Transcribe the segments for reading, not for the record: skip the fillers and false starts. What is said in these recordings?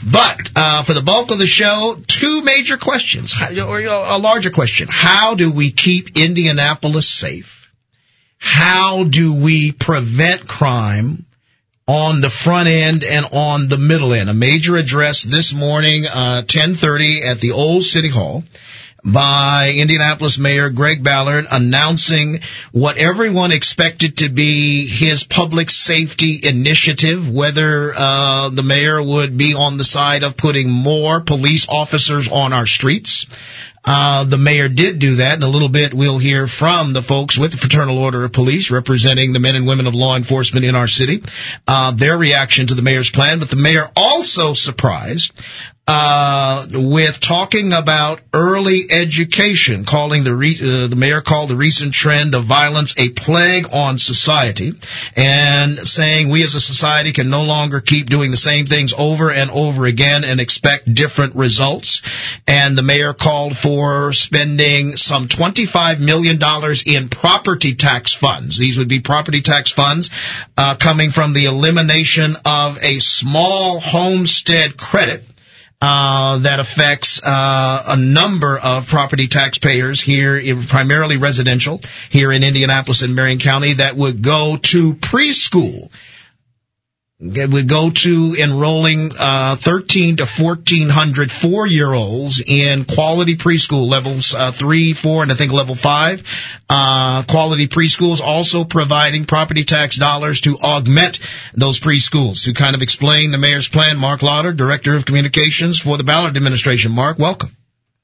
But for the bulk of the show, two major questions, or a larger question. How do we keep Indianapolis safe? How do we prevent crime on the front end and on the middle end? A major address this morning, 10:30 at the Old City Hall by Indianapolis Mayor Greg Ballard, announcing what everyone expected to be his public safety initiative, whether the mayor would be on the side of putting more police officers on our streets. The mayor did do that. In a little bit, we'll hear from the folks with the Fraternal Order of Police representing the men and women of law enforcement in our city, their reaction to the mayor's plan. But the mayor also surprised with talking about early education, calling the mayor called the recent trend of violence a plague on society, and saying we as a society can no longer keep doing the same things over and over again and expect different results. And the mayor called for spending some $25 million in property tax funds. These would be property tax funds coming from the elimination of a small homestead credit that affects a number of property taxpayers here, primarily residential, here in Indianapolis and Marion County, that would go to preschool. It would go to enrolling 1,300 to 1,400 4-year-olds in quality preschool levels 3, 4, and I think level 5. Quality preschools, also providing property tax dollars to augment those preschools. To kind of explain the mayor's plan, Mark Lauder, Director of Communications for the Ballard administration. Mark, welcome.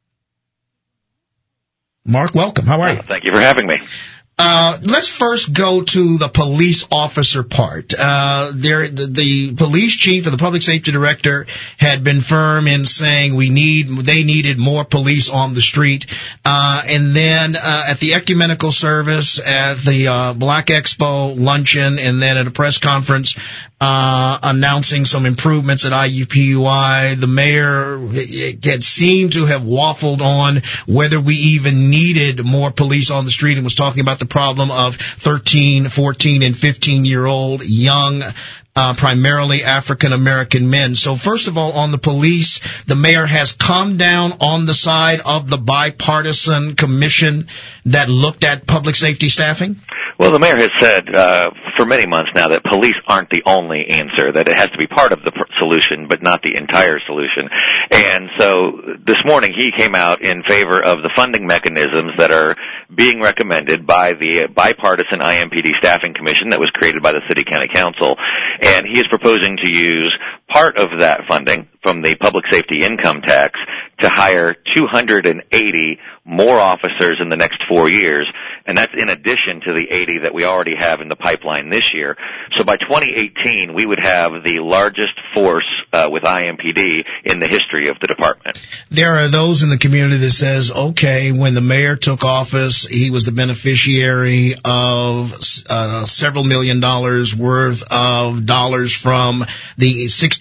Mark, welcome. How are you? Thank you for having me. Let's first go to the police officer part. The police chief or the public safety director had been firm in saying they needed more police on the street. And then, at the ecumenical service, at the, Black Expo luncheon, and then at a press conference, announcing some improvements at IUPUI, the mayor had seemed to have waffled on whether we even needed more police on the street, and was talking about the problem of 13, 14, and 15-year-old young, primarily African-American men. So first of all, on the police, the mayor has come down on the side of the bipartisan commission that looked at public safety staffing. Well, the mayor has said for many months now that police aren't the only answer, that it has to be part of the solution, but not the entire solution. And so this morning he came out in favor of the funding mechanisms that are being recommended by the bipartisan IMPD staffing commission that was created by the City County Council. And he is proposing to use part of that funding from the public safety income tax to hire 280 more officers in the next 4 years, and that's in addition to the 80 that we already have in the pipeline this year. So by 2018, we would have the largest force with IMPD in the history of the department. There are those in the community that says, okay, when the mayor took office, he was the beneficiary of several $1 million worth of dollars from the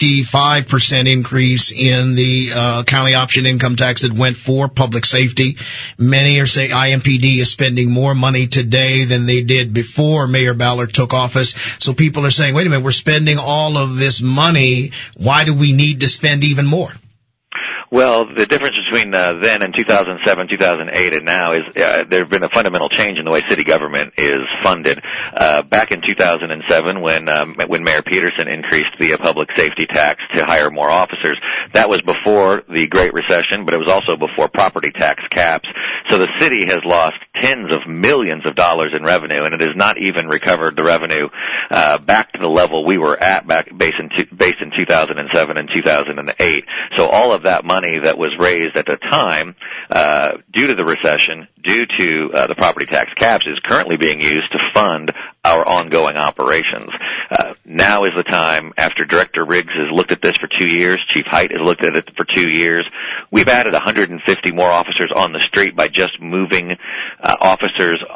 65% increase in the county option income tax that went for public safety. Many are saying IMPD is spending more money today than they did before Mayor Ballard took office. So people are saying, wait a minute, we're spending all of this money. Why do we need to spend even more? Well, the difference between then and 2007, 2008, and now is there's been a fundamental change in the way city government is funded. Back in 2007, when Mayor Peterson increased the public safety tax to hire more officers, that was before the Great Recession, but it was also before property tax caps. So the city has lost tens of millions of dollars in revenue, and it has not even recovered the revenue back to the level we were at based in 2007 and 2008. So all of that money that was raised at the time due to the recession, due to the property tax caps, is currently being used to fund our ongoing operations. Now is the time, after Director Riggs has looked at this for 2 years, Chief Height has looked at it for 2 years, we've added 150 more officers on the street by just moving officers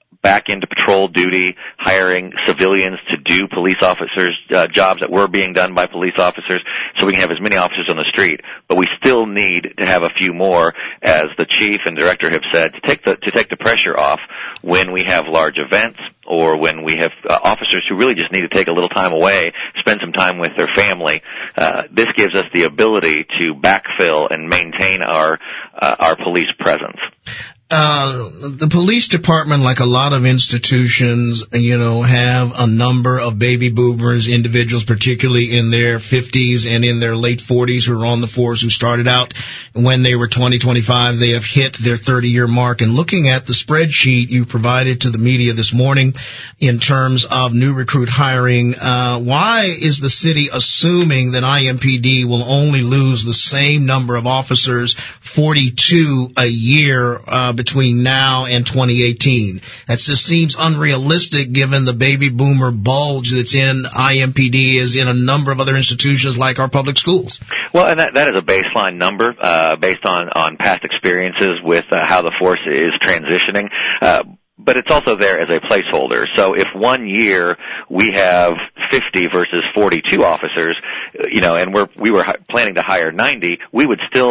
back into patrol duty, hiring civilians to do police officers' jobs that were being done by police officers, so we can have as many officers on the street. But we still need to have a few more, as the chief and director have said, to take the pressure off when we have large events or when we have officers who really just need to take a little time away, spend some time with their family. This gives us the ability to backfill and maintain our police presence. The police department, like a lot of institutions, have a number of baby boomers, individuals, particularly in their 50s and in their late 40s, who are on the force, who started out when they were 20, 25. They have hit their 30-year mark. And looking at the spreadsheet you provided to the media this morning in terms of new recruit hiring, why is the city assuming that IMPD will only lose the same number of officers, 42 a year, between now and 2018? That just seems unrealistic given the baby boomer bulge that's in IMPD is in a number of other institutions like our public schools. Well, and that is a baseline number based on past experiences with how the force is transitioning. But it's also there as a placeholder. So if one year we have 50 versus 42 officers, and we were planning to hire 90, we would still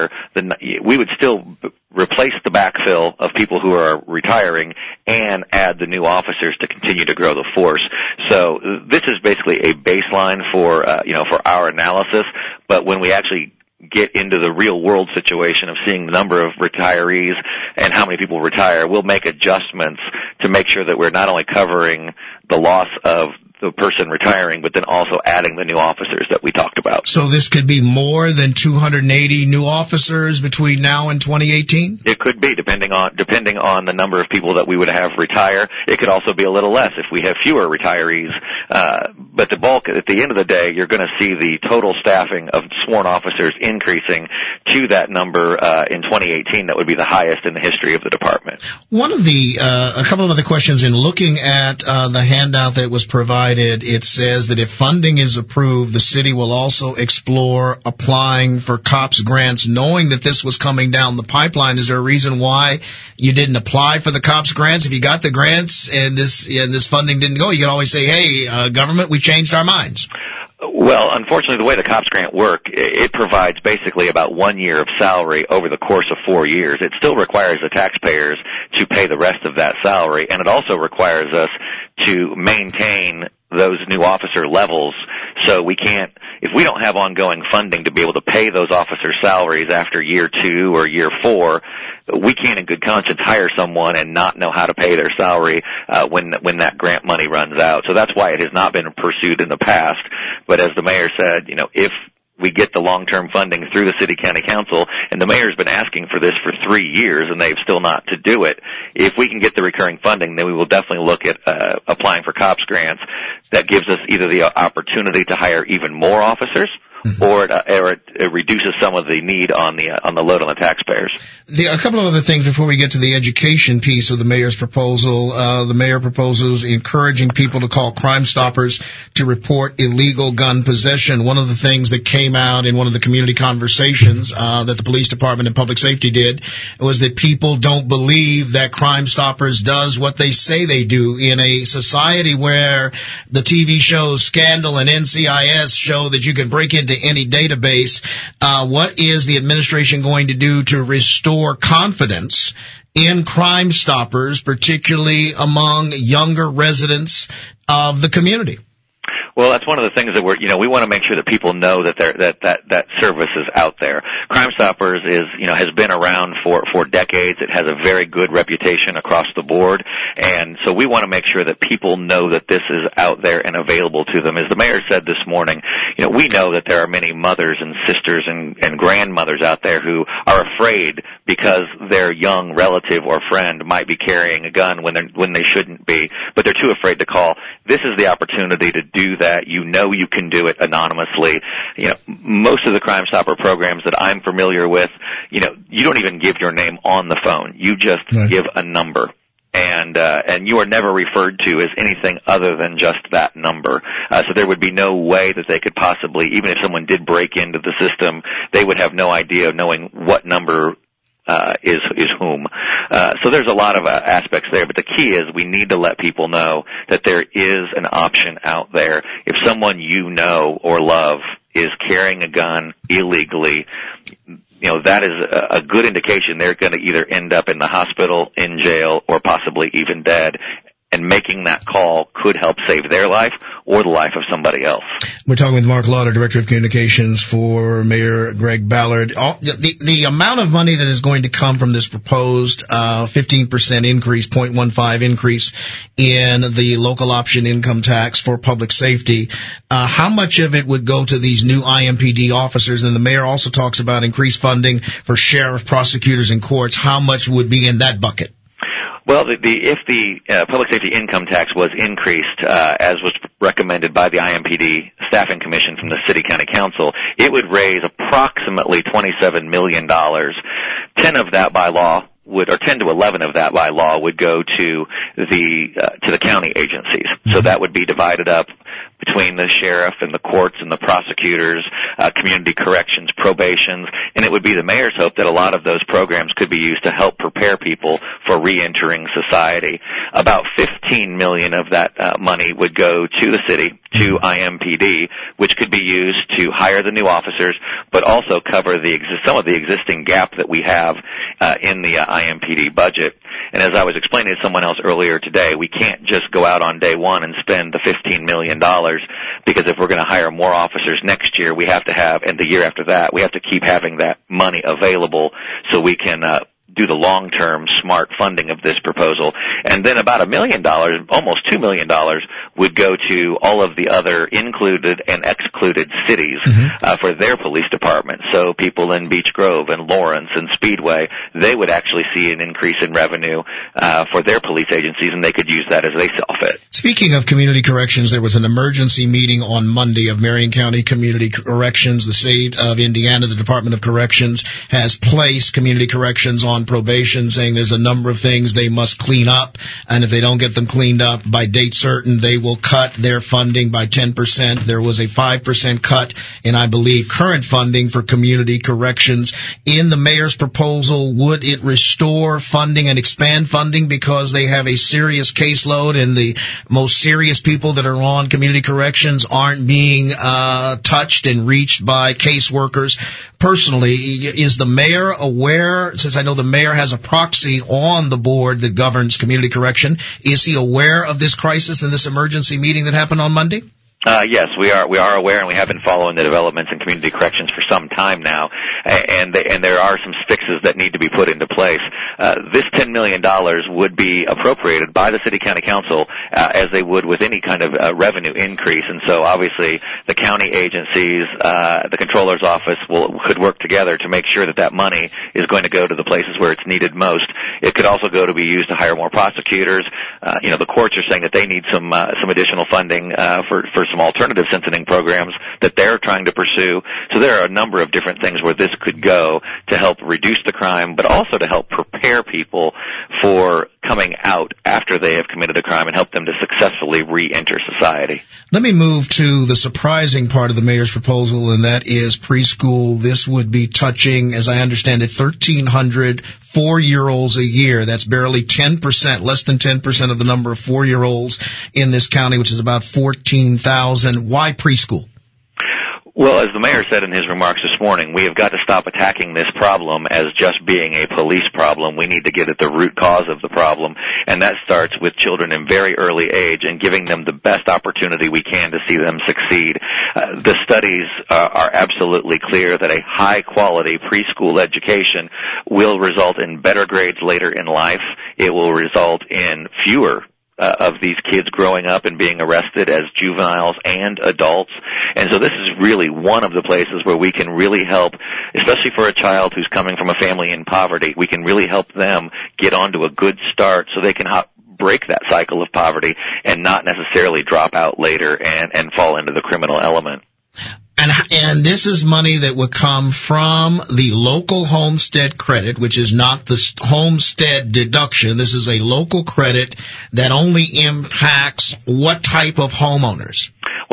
replace the backfill of people who are retiring and add the new officers to continue to grow the force. So this is basically a baseline for our analysis. But when we actually get into the real world situation of seeing the number of retirees and how many people retire, we'll make adjustments to make sure that we're not only covering the loss of the person retiring, but then also adding the new officers that we talked about. So this could be more than 280 new officers between now and 2018? It could be, depending on the number of people that we would have retire. It could also be a little less if we have fewer retirees. But the bulk, at the end of the day, you're going to see the total staffing of sworn officers increasing to that number in 2018. That would be the highest in the history of the department. A couple of other questions. In looking at the handout that was provided, it says that if funding is approved, the city will also explore applying for COPS grants. Knowing that this was coming down the pipeline, is there a reason why you didn't apply for the COPS grants? If you got the grants and this funding didn't go, you can always say, hey, government, we changed our minds. Well, unfortunately, the way the COPS grant work, it provides basically about 1 year of salary over the course of 4 years. It still requires the taxpayers to pay the rest of that salary, and it also requires us to maintain those new officer levels. So we can't, if we don't have ongoing funding to be able to pay those officer salaries after year 2 or year 4, we can't in good conscience hire someone and not know how to pay their salary when that grant money runs out. So that's why it has not been pursued in the past. But as the mayor said, if we get the long-term funding through the city county council, and the mayor's been asking for this for 3 years and they've still not to do it, if we can get the recurring funding, then we will definitely look at applying for COPS grants. That gives us either the opportunity to hire even more officers, or it reduces some of the need on the load on the taxpayers. A couple of other things before we get to the education piece of the mayor's proposal. The mayor proposes encouraging people to call Crime Stoppers to report illegal gun possession. One of the things that came out in one of the community conversations that the police department and public safety did was that people don't believe that Crime Stoppers does what they say they do in a society where the TV shows Scandal and NCIS show that you can break into any database. What is the administration going to do to restore confidence in Crime Stoppers, particularly among younger residents of the community? Well, that's one of the things that we want to make sure that people know that that service is out there. Crime Stoppers has been around for decades. It has a very good reputation across the board. And so we want to make sure that people know that this is out there and available to them. As the mayor said this morning, we know that there are many mothers and sisters and grandmothers out there who are afraid because their young relative or friend might be carrying a gun when they shouldn't be, but they're too afraid to call. This is the opportunity to do that. You can do it anonymously. Most of the Crime Stopper programs that I'm familiar with, you don't even give your name on the phone. You just give a number. And you are never referred to as anything other than just that number. So there would be no way that they could possibly, even if someone did break into the system, they would have no idea of knowing what number is whom. So there's a lot of aspects there, but the key is we need to let people know that there is an option out there. If someone you know or love is carrying a gun illegally, that is a good indication they're going to either end up in the hospital, in jail, or possibly even dead. And making that call could help save their life or the life of somebody else. We're talking with Mark Lauder, Director of Communications for Mayor Greg Ballard. The amount of money that is going to come from this proposed 15% increase, 0.15 increase in the local option income tax for public safety, how much of it would go to these new IMPD officers? And the mayor also talks about increased funding for sheriff, prosecutors, and courts. How much would be in that bucket? Well, if the public safety income tax was increased, as was recommended by the IMPD Staffing Commission from the City County Council, it would raise approximately $27 million. 10 of that by law or 10 to 11 of that by law would go to the county agencies. So that would be divided up between the sheriff and the courts and the prosecutors, community corrections, probations, and it would be the mayor's hope that a lot of those programs could be used to help prepare people for re-entering society. About $15 million of that money would go to the city, to IMPD, which could be used to hire the new officers, but also cover some of the existing gap that we have in the IMPD budget. And as I was explaining to someone else earlier today, we can't just go out on day one and spend the $15 million, because if we're going to hire more officers next year, we have to have, and the year after that, we have to keep having that money available so we can do the long-term smart funding of this proposal. And then about $1 million, almost $2 million, would go to all of the other included and excluded cities for their police departments. So people in Beech Grove and Lawrence and Speedway, they would actually see an increase in revenue for their police agencies, and they could use that as they saw fit. Speaking of community corrections, there was an emergency meeting on Monday of Marion County Community Corrections. The state of Indiana, the Department of Corrections, has placed community corrections on probation, saying there's a number of things they must clean up, and if they don't get them cleaned up by date certain, they will cut their funding by 10%. There was a 5% cut in, I believe, current funding for community corrections. In the mayor's proposal, would it restore funding and expand funding because they have a serious caseload and the most serious people that are on community corrections aren't being touched and reached by caseworkers? Personally, is the mayor aware, since I know the mayor has a proxy on the board that governs community correction, is he aware of this crisis and this emergency meeting that happened on Monday? Yes, we are aware, and we have been following the developments in community corrections for some time now, and there are some fixes that need to be put into place. This $10 million would be appropriated by the City County Council as they would with any kind of revenue increase, and so obviously the county agencies, the Comptroller's office could work together to make sure that money is going to go to the places where it's needed most. It could also go to be used to hire more prosecutors. The courts are saying that they need some additional funding for some alternative sentencing programs that they're trying to pursue. So there are a number of different things where this could go to help reduce the crime, but also to help prepare people for coming out after they have committed a crime and help them to successfully re-enter society. Let me move to the surprising part of the mayor's proposal, and that is preschool. This would be touching, as I understand it, 1,300 4-year-olds a year. That's barely 10%, less than 10% of the number of 4-year-olds in this county, which is about 14,000. Why preschool? Well, as the mayor said in his remarks this morning, we have got to stop attacking this problem as just being a police problem. We need to get at the root cause of the problem, and that starts with children in very early age and giving them the best opportunity we can to see them succeed. The studies are absolutely clear that a high-quality preschool education will result in better grades later in life. It will result in fewer of these kids growing up and being arrested as juveniles and adults. And so this is really one of the places where we can really help, especially for a child who's coming from a family in poverty. We can really help them get onto a good start so they can break that cycle of poverty and not necessarily drop out later and fall into the criminal element. And this is money that would come from the local homestead credit, which is not the homestead deduction. This is a local credit that only impacts what type of homeowners?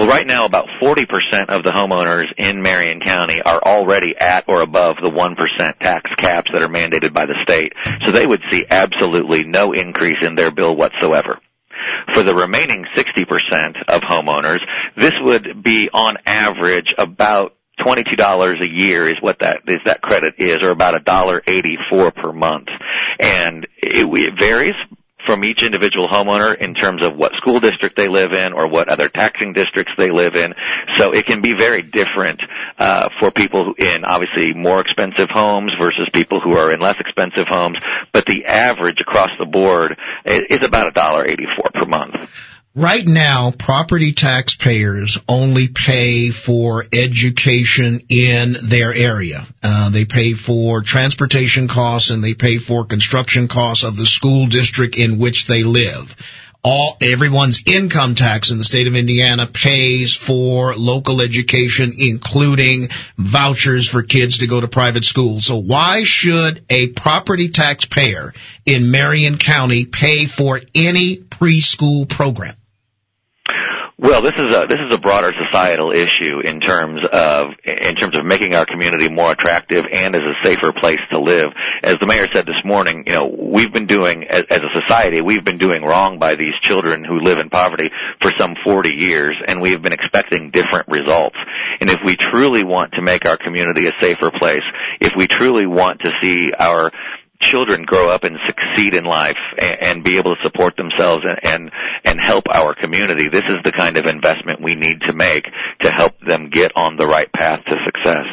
Well, right now, about 40% of the homeowners in Marion County are already at or above the 1% tax caps that are mandated by the state. So they would see absolutely no increase in their bill whatsoever. For the remaining 60% of homeowners, this would be on average about $22 a year is what that credit is, or about $1.84 per month. And it varies from each individual homeowner in terms of what school district they live in or what other taxing districts they live in. So it can be very different for people in obviously more expensive homes versus people who are in less expensive homes. But the average across the board is about $1.84 per month. Right now, property taxpayers only pay for education in their area. They pay for transportation costs and they pay for construction costs of the school district in which they live. Everyone's income tax in the state of Indiana pays for local education, including vouchers for kids to go to private schools. So why should a property taxpayer in Marion County pay for any preschool program? Well, this is a broader societal issue in terms of making our community more attractive and as a safer place to live. As the mayor said this morning, we've been doing, as a society, we've been doing wrong by these children who live in poverty for some 40 years, and we've been expecting different results. And if we truly want to make our community a safer place, if we truly want to see our children grow up and succeed in life and be able to support themselves and help our community, this is the kind of investment we need to make to help them get on the right path to success.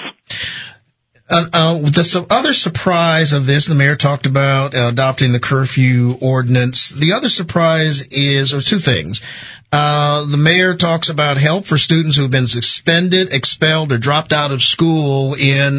The other surprise of this, the mayor talked about adopting the curfew ordinance. The other surprise is, or two things. The mayor talks about help for students who have been suspended, expelled, or dropped out of school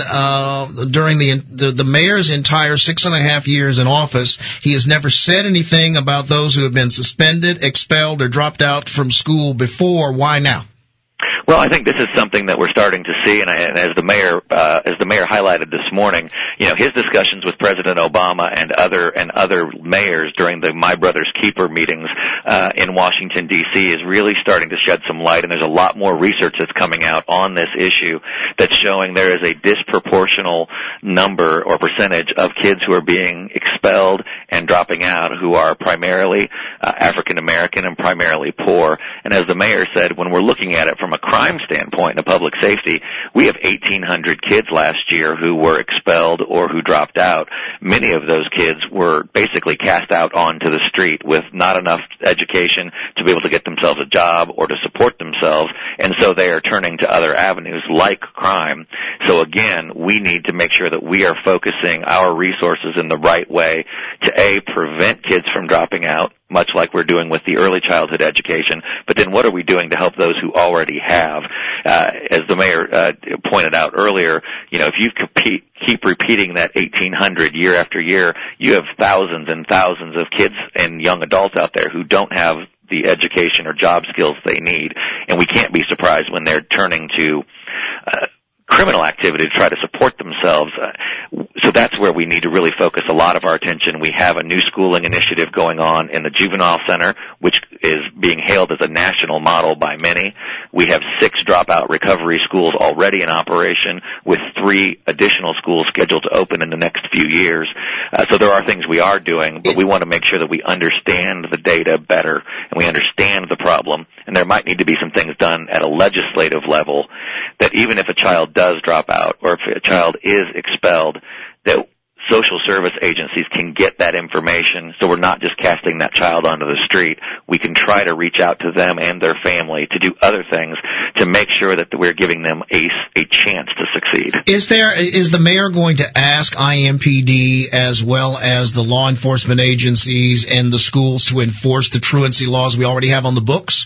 during the mayor's entire 6.5 years in office. He has never said anything about those who have been suspended, expelled, or dropped out from school before. Why now? Well, I think this is something that we're starting to see, and as the mayor highlighted this morning, his discussions with President Obama and other mayors during the My Brother's Keeper meetings in Washington D.C. is really starting to shed some light, and there's a lot more research that's coming out on this issue that's showing there is a disproportional number or percentage of kids who are being expelled and dropping out who are primarily African American and primarily poor. And as the mayor said, when we're looking at it from a crime standpoint and a public safety, we have 1,800 kids last year who were expelled or who dropped out. Many of those kids were basically cast out onto the street with not enough education to be able to get themselves a job or to support themselves, and so they are turning to other avenues like crime. So again, we need to make sure that we are focusing our resources in the right way to prevent kids from dropping out, much like we're doing with the early childhood education, but then what are we doing to help those who already have? As the mayor pointed out earlier, if you keep repeating that 1,800 year after year, you have thousands and thousands of kids and young adults out there who don't have the education or job skills they need, and we can't be surprised when they're turning to criminal activity to try to support themselves. So that's where we need to really focus a lot of our attention. We have a new schooling initiative going on in the juvenile center, which is being hailed as a national model by many. We have 6 dropout recovery schools already in operation, with 3 additional schools scheduled to open in the next few years. So there are things we are doing, but we want to make sure that we understand the data better and we understand the problem. And there might need to be some things done at a legislative level that even if a child does drop out or if a child is expelled, that social service agencies can get that information, so we're not just casting that child onto the street. We can try to reach out to them and their family to do other things to make sure that we're giving them a chance to succeed. Is the mayor going to ask IMPD as well as the law enforcement agencies and the schools to enforce the truancy laws we already have on the books?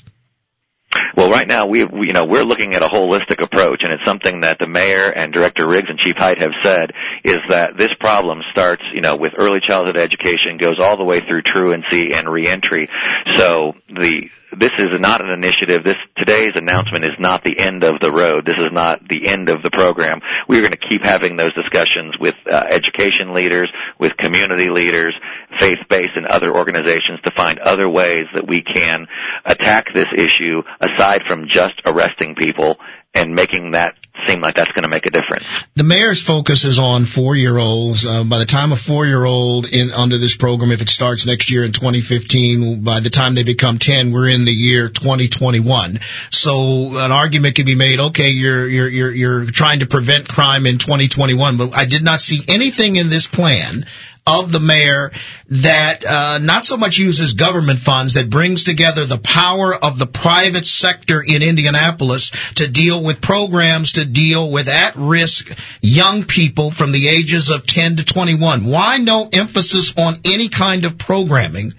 Well, right now we're looking at a holistic approach, and it's something that the mayor and Director Riggs and Chief Hite have said is that this problem starts, with early childhood education, goes all the way through truancy and reentry. So the this is not an initiative. Today's announcement is not the end of the road. This is not the end of the program. We're going to keep having those discussions with education leaders, with community leaders, faith-based and other organizations to find other ways that we can attack this issue aside from just arresting people and making that seem like that's going to make a difference. The mayor's focus is on 4-year-olds. By the time a 4-year-old under this program, if it starts next year in 2015, by the time they become 10, we're in the year 2021. So an argument can be made, okay, you're trying to prevent crime in 2021, but I did not see anything in this plan of the mayor that not so much uses government funds, that brings together the power of the private sector in Indianapolis to deal with programs to deal with at-risk young people from the ages of 10 to 21. Why no emphasis on any kind of programming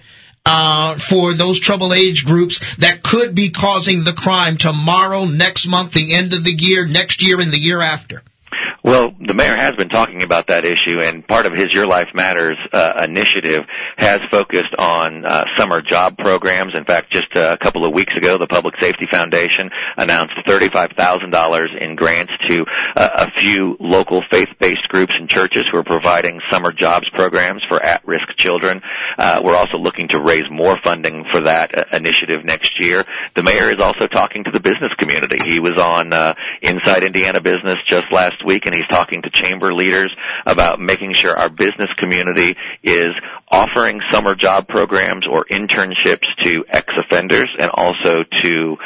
for those troubled age groups that could be causing the crime tomorrow, next month, the end of the year, next year, and the year after? Well, the mayor has been talking about that issue, and part of his Your Life Matters initiative has focused on summer job programs. In fact, just a couple of weeks ago, the Public Safety Foundation announced $35,000 in grants to a few local faith-based groups and churches who are providing summer jobs programs for at-risk children. We're also looking to raise more funding for that initiative next year. The mayor is also talking to the business community. He was on Inside Indiana Business just last week, and he's talking to chamber leaders about making sure our business community is offering summer job programs or internships to ex-offenders and also to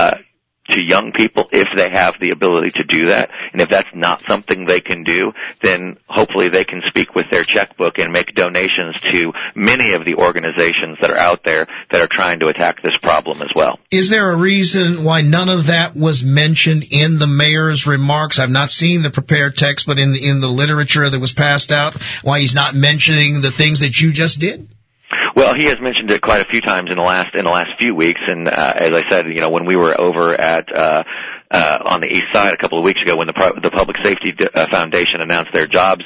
young people if they have the ability to do that. And if that's not something they can do, then hopefully they can speak with their checkbook and make donations to many of the organizations that are out there that are trying to attack this problem as well. Is there a reason why none of that was mentioned in the mayor's remarks? I've not seen the prepared text, but in the literature that was passed out, why he's not mentioning the things that you just did? Well, he has mentioned it quite a few times in the last few weeks, and as I said, when we were over at on the east side a couple of weeks ago when the Public Safety Foundation announced their jobs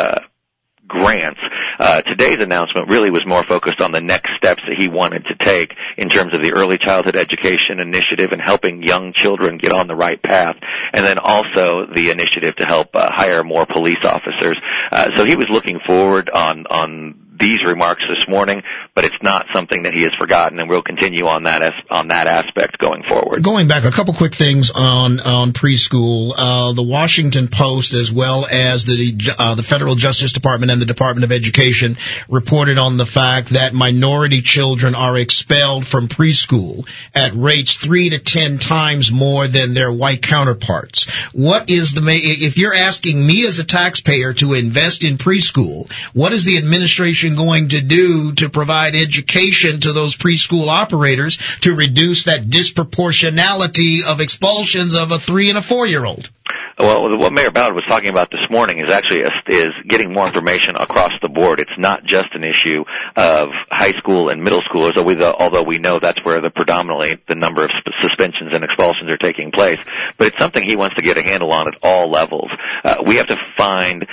grants, today's announcement really was more focused on the next steps that he wanted to take in terms of the early childhood education initiative and helping young children get on the right path, and then also the initiative to help hire more police officers. So he was looking forward on these remarks this morning, but it's not something that he has forgotten, and we'll continue on that aspect going forward. Going back, a couple quick things on preschool. The Washington Post, as well as the Federal Justice Department and the Department of Education, reported on the fact that minority children are expelled from preschool at rates 3 to 10 times more than their white counterparts. What is if you're asking me as a taxpayer to invest in preschool, what is the administration going to do to provide education to those preschool operators to reduce that disproportionality of expulsions of a 3 and a 4-year-old? Well, what Mayor Ballard was talking about this morning is actually is getting more information across the board. It's not just an issue of high school and middle schoolers, although we know that's where predominantly the number of suspensions and expulsions are taking place. But it's something he wants to get a handle on at all levels. We have to find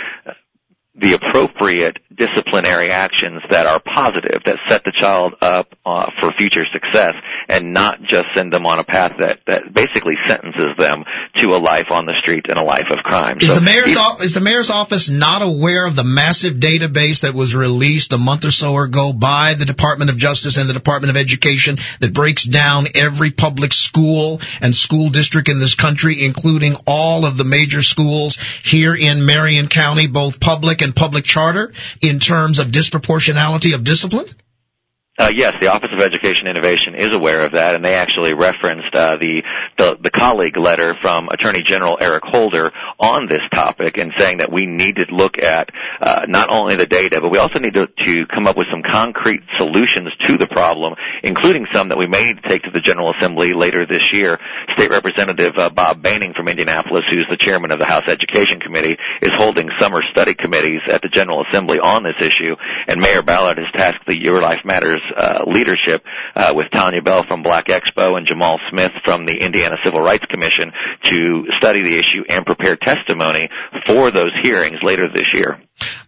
the appropriate disciplinary actions that are positive, that set the child up for future success, and not just send them on a path that basically sentences them to a life on the street and a life of crime. Is the mayor's office not aware of the massive database that was released a month or so ago by the Department of Justice and the Department of Education that breaks down every public school and school district in this country, including all of the major schools here in Marion County, both public and public charter, in terms of disproportionality of discipline? Yes, the Office of Education Innovation is aware of that, and they actually referenced the colleague letter from Attorney General Eric Holder on this topic, and saying that we need to look at not only the data, but we also need to come up with some concrete solutions to the problem, including some that we may need to take to the General Assembly later this year. State Representative Bob Baining from Indianapolis, who's the chairman of the House Education Committee, is holding summer study committees at the General Assembly on this issue, and Mayor Ballard has tasked the Your Life Matters leadership with Tanya Bell from Black Expo and Jamal Smith from the Indiana Civil Rights Commission to study the issue and prepare testimony for those hearings later this year.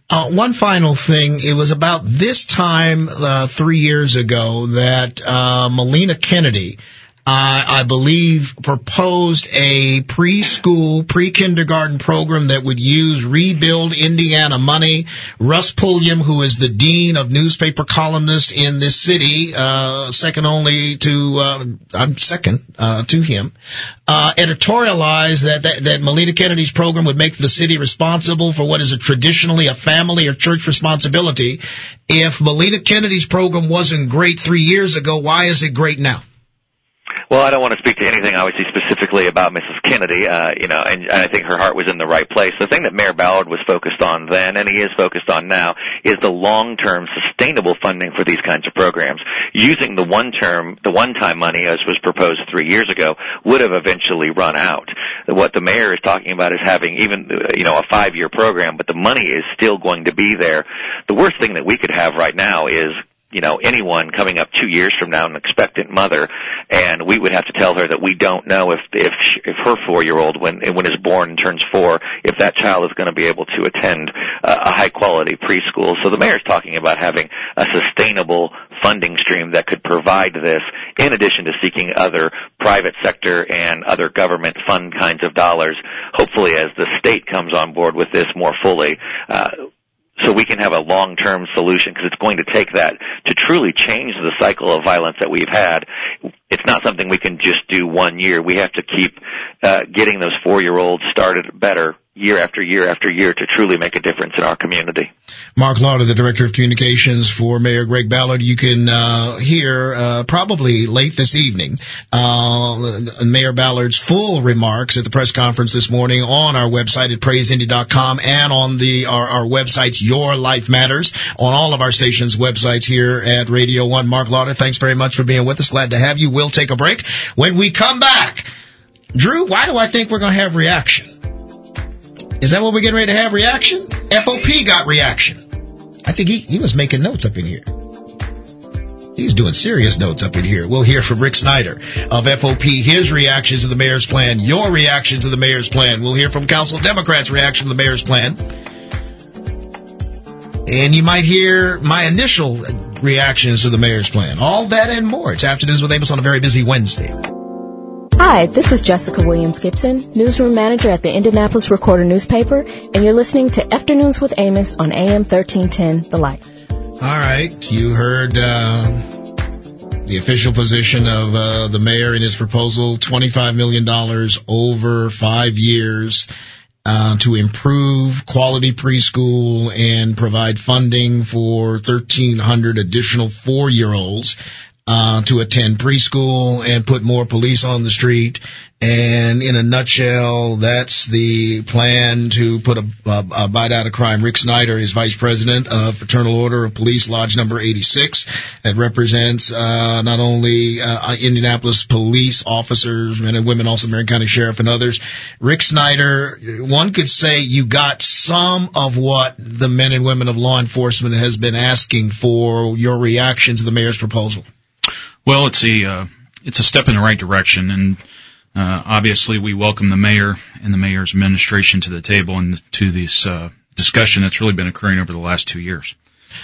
One final thing. It was about this time 3 years ago that Melina Kennedy, I believe, proposed a preschool, pre-kindergarten program that would use Rebuild Indiana money. Russ Pulliam, who is the dean of newspaper columnists in this city, second only to, I'm second to him, editorialized that Melina Kennedy's program would make the city responsible for what is traditionally a family or church responsibility. If Melina Kennedy's program wasn't great 3 years ago, why is it great now? Well, I don't want to speak to anything, obviously, specifically about Mrs. Kennedy, and I think her heart was in the right place. The thing that Mayor Ballard was focused on then, and he is focused on now, is the long-term sustainable funding for these kinds of programs. Using the one-time money, as was proposed 3 years ago, would have eventually run out. What the mayor is talking about is having even, a 5-year program, but the money is still going to be there. The worst thing that we could have right now is anyone coming up 2 years from now, an expectant mother, and we would have to tell her that we don't know if her 4-year-old, when is born and turns 4, if that child is going to be able to attend a high-quality preschool. So the mayor's talking about having a sustainable funding stream that could provide this, in addition to seeking other private sector and other government fund kinds of dollars, hopefully as the state comes on board with this more fully. So we can have a long-term solution, because it's going to take that to truly change the cycle of violence that we've had. It's not something we can just do 1 year. We have to keep getting those 4-year-olds started better year after year after year to truly make a difference in our community. Mark Lauder, the Director of Communications for Mayor Greg Ballard. You can hear probably late this evening Mayor Ballard's full remarks at the press conference this morning on our website at praiseindy.com and on our websites Your Life Matters, on all of our stations' websites here at Radio 1. Mark Lauder, thanks very much for being with us. Glad to have you. We'll take a break. When we come back, Drew, why do I think we're going to have reaction? Is that what we're getting ready to have, reaction? FOP got reaction. I think he was making notes up in here. He was doing serious notes up in here. We'll hear from Rick Snyder of FOP, his reaction to the mayor's plan, your reaction to the mayor's plan. We'll hear from Council Democrats' reaction to the mayor's plan. And you might hear my initial reactions to the mayor's plan. All that and more. It's Afternoons with Amos on a very busy Wednesday. Hi, this is Jessica Williams-Gibson, newsroom manager at the Indianapolis Recorder newspaper, and you're listening to Afternoons with Amos on AM 1310, The Light. All right, you heard the official position of the mayor in his proposal, $25 million over 5 years to improve quality preschool and provide funding for 1,300 additional 4-year-olds. To attend preschool and put more police on the street. And in a nutshell, that's the plan to put a bite out of crime. Rick Snyder is vice president of Fraternal Order of Police Lodge number 86. That represents not only Indianapolis police officers, men and women, also Marion County Sheriff and others. Rick Snyder, one could say you got some of what the men and women of law enforcement has been asking for. Your reaction to the mayor's proposal? Well, it's a step in the right direction, and obviously we welcome the mayor and the mayor's administration to the table and to this discussion that's really been occurring over the last 2 years.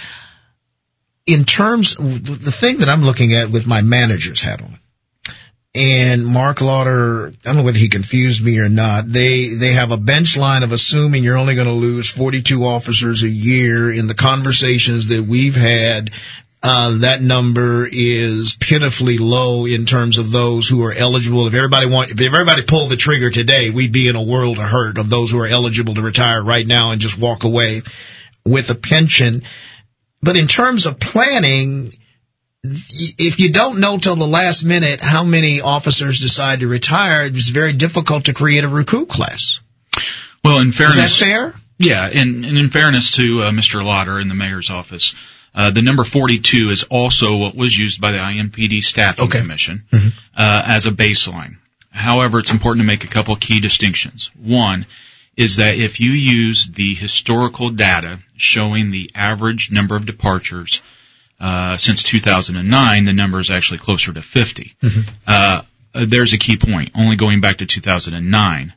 In terms of the thing that I'm looking at with my manager's hat on, and Mark Lauder, I don't know whether he confused me or not, they have a bench line of assuming you're only going to lose 42 officers a year. In the conversations that we've had, that number is pitifully low in terms of those who are eligible. If everybody pulled the trigger today, we'd be in a world of hurt of those who are eligible to retire right now and just walk away with a pension. But in terms of planning, if you don't know till the last minute how many officers decide to retire, it's very difficult to create a recruit class. Well, in fairness, is that fair? Yeah, and in fairness to Mr. Lauder in the mayor's office, the number 42 is also what was used by the IMPD Staffing Commission as a baseline. However, it's important to make a couple key distinctions. One is that if you use the historical data showing the average number of departures since 2009, the number is actually closer to 50. There's a key point. Only going back to 2009,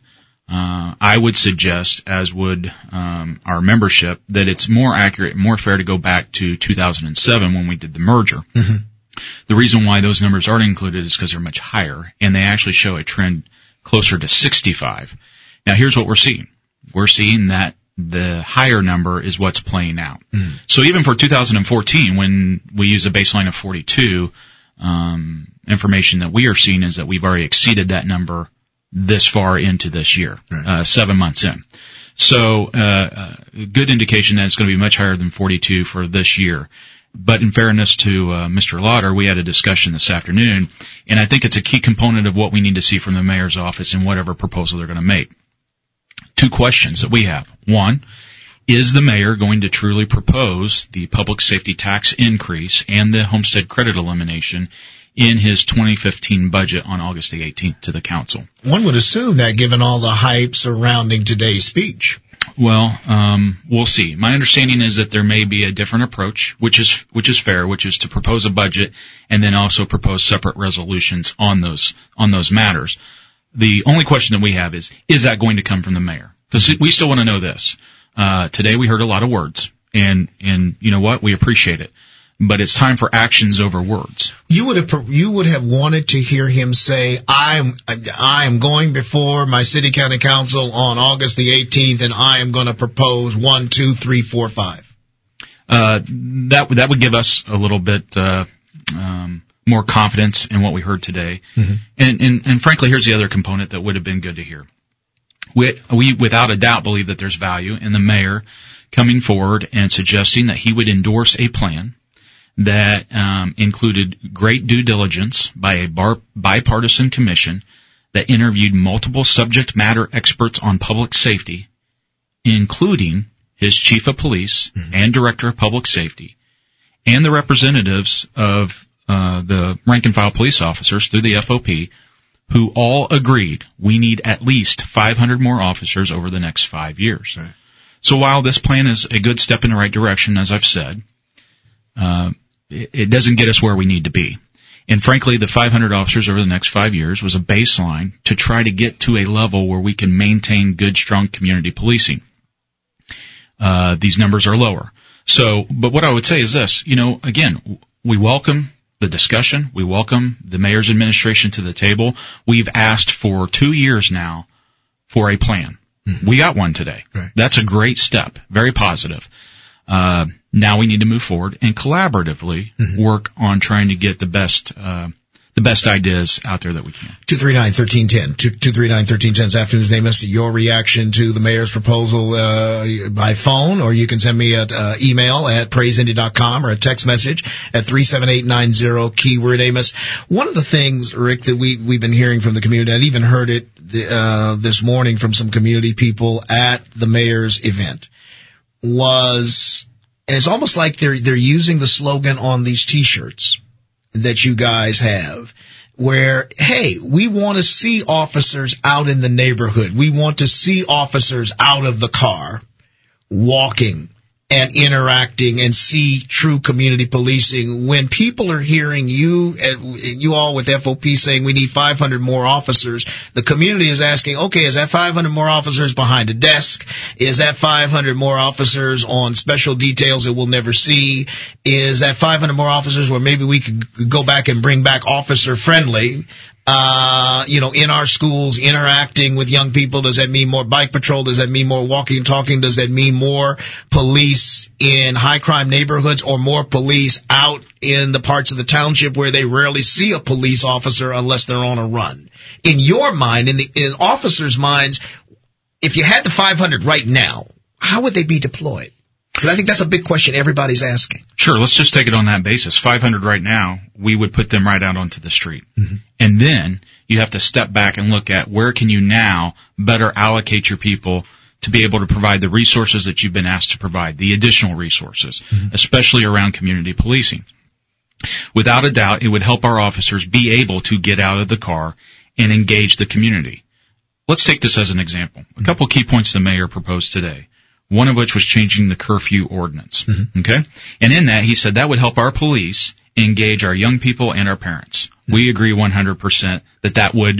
I would suggest, as would our membership, that it's more accurate and more fair to go back to 2007 when we did the merger. Mm-hmm. The reason why those numbers aren't included is because they're much higher, and they actually show a trend closer to 65. Now, here's what we're seeing. We're seeing that the higher number is what's playing out. Mm. So even for 2014, when we use a baseline of 42, information that we are seeing is that we've already exceeded that number this far into this year, right. 7 months in. So, good indication that it's going to be much higher than 42 for this year. But in fairness to Mr. Lauder, we had a discussion this afternoon, and I think it's a key component of what we need to see from the mayor's office in whatever proposal they're going to make. 2 questions that we have. 1, is the mayor going to truly propose the public safety tax increase and the homestead credit elimination in his 2015 budget on August the 18th to the council? One would assume that, given all the hype surrounding today's speech. Well, we'll see. My understanding is that there may be a different approach, which is fair, which is to propose a budget and then also propose separate resolutions on those matters. The only question that we have is that going to come from the mayor? Because we still want to know this. Today we heard a lot of words, and you know what? We appreciate it. But it's time for actions over words. You would have wanted to hear him say, I am going before my city county council on August the 18th, and I am going to propose 1, 2, 3, 4, 5. That would give us a little bit more confidence in what we heard today. Mm-hmm. And frankly, here's the other component that would have been good to hear. We without a doubt believe that there's value in the mayor coming forward and suggesting that he would endorse a plan that included great due diligence by a bipartisan commission that interviewed multiple subject matter experts on public safety, including his chief of police and director of public safety, and the representatives of the rank and file police officers through the FOP, who all agreed we need at least 500 more officers over the next 5 years. Right. So while this plan is a good step in the right direction, as I've said, it doesn't get us where we need to be. And frankly, the 500 officers over the next 5 years was a baseline to try to get to a level where we can maintain good, strong community policing. These numbers are lower. So, but what I would say is this, again, we welcome the discussion. We welcome the mayor's administration to the table. We've asked for 2 years now for a plan. Mm-hmm. We got one today. Right. That's a great step. Very positive. Now we need to move forward and collaboratively work on trying to get the best ideas out there that we can. 239-1310. 239-1310 is afternoon's name. Is your reaction to the mayor's proposal by phone, or you can send me an email at praiseindy.com or a text message at 37890 keyword Amos. One of the things, Rick, that we've been hearing from the community, I even heard it this morning from some community people at the mayor's event, was, and it's almost like they're using the slogan on these T-shirts that you guys have, where, hey, we want to see officers out in the neighborhood. We want to see officers out of the car, walking and interacting, and see true community policing. When people are hearing you all with FOP saying we need 500 more officers, the community is asking, okay, is that 500 more officers behind a desk? Is that 500 more officers on special details that we'll never see? Is that 500 more officers where maybe we could go back and bring back officer friendly? In our schools, interacting with young people? Does that mean more bike patrol? Does that mean more walking and talking? Does that mean more police in high crime neighborhoods, or more police out in the parts of the township where they rarely see a police officer unless they're on a run? In your mind, in officers' minds, if you had the 500 right now, how would they be deployed? Because I think that's a big question everybody's asking. Sure, let's just take it on that basis. 500 right now, we would put them right out onto the street. Mm-hmm. And then you have to step back and look at where can you now better allocate your people to be able to provide the resources that you've been asked to provide, the additional resources, especially around community policing. Without a doubt, it would help our officers be able to get out of the car and engage the community. Let's take this as an example. A couple key points the mayor proposed today, one of which was changing the curfew ordinance. Mm-hmm. Okay? And in that, he said that would help our police engage our young people and our parents. Mm-hmm. We agree 100% that would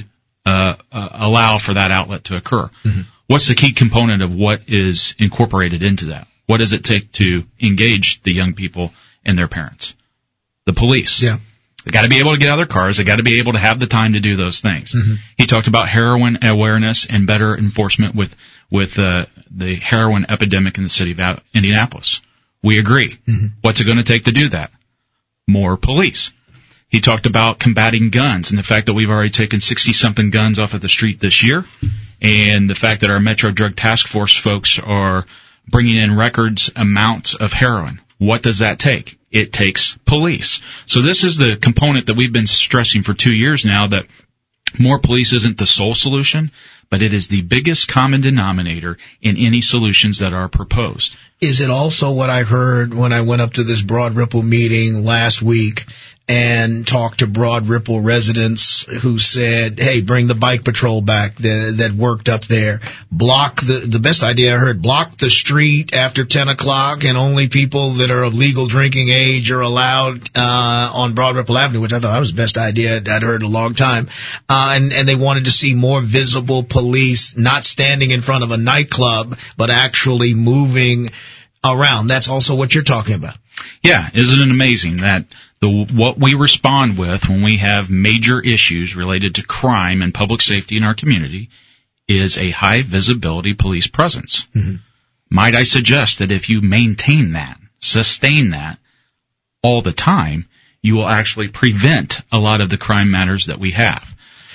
allow for that outlet to occur. Mm-hmm. What's the key component of what is incorporated into that? What does it take to engage the young people and their parents? The police. Yeah. They got to be able to get out of their cars. They got to be able to have the time to do those things. Mm-hmm. He talked about heroin awareness and better enforcement with the heroin epidemic in the city of Indianapolis. We agree. Mm-hmm. What's it going to take to do that? More police. He talked about combating guns and the fact that we've already taken 60-something guns off of the street this year, and the fact that our Metro Drug Task Force folks are bringing in records amounts of heroin. What does that take? It takes police. So this is the component that we've been stressing for 2 years now, that more police isn't the sole solution, but it is the biggest common denominator in any solutions that are proposed. Is it also what I heard when I went up to this Broad Ripple meeting last week and talked to Broad Ripple residents who said, hey, bring the bike patrol back that worked up there. Block the best idea I heard, block the street after 10 o'clock and only people that are of legal drinking age are allowed on Broad Ripple Avenue, which I thought that was the best idea I'd heard in a long time. And they wanted to see more visible police, not standing in front of a nightclub, but actually moving around. That's also what you're talking about. Yeah, isn't it amazing that what we respond with when we have major issues related to crime and public safety in our community is a high visibility police presence. Mm-hmm. Might I suggest that if you maintain that, sustain that all the time, you will actually prevent a lot of the crime matters that we have.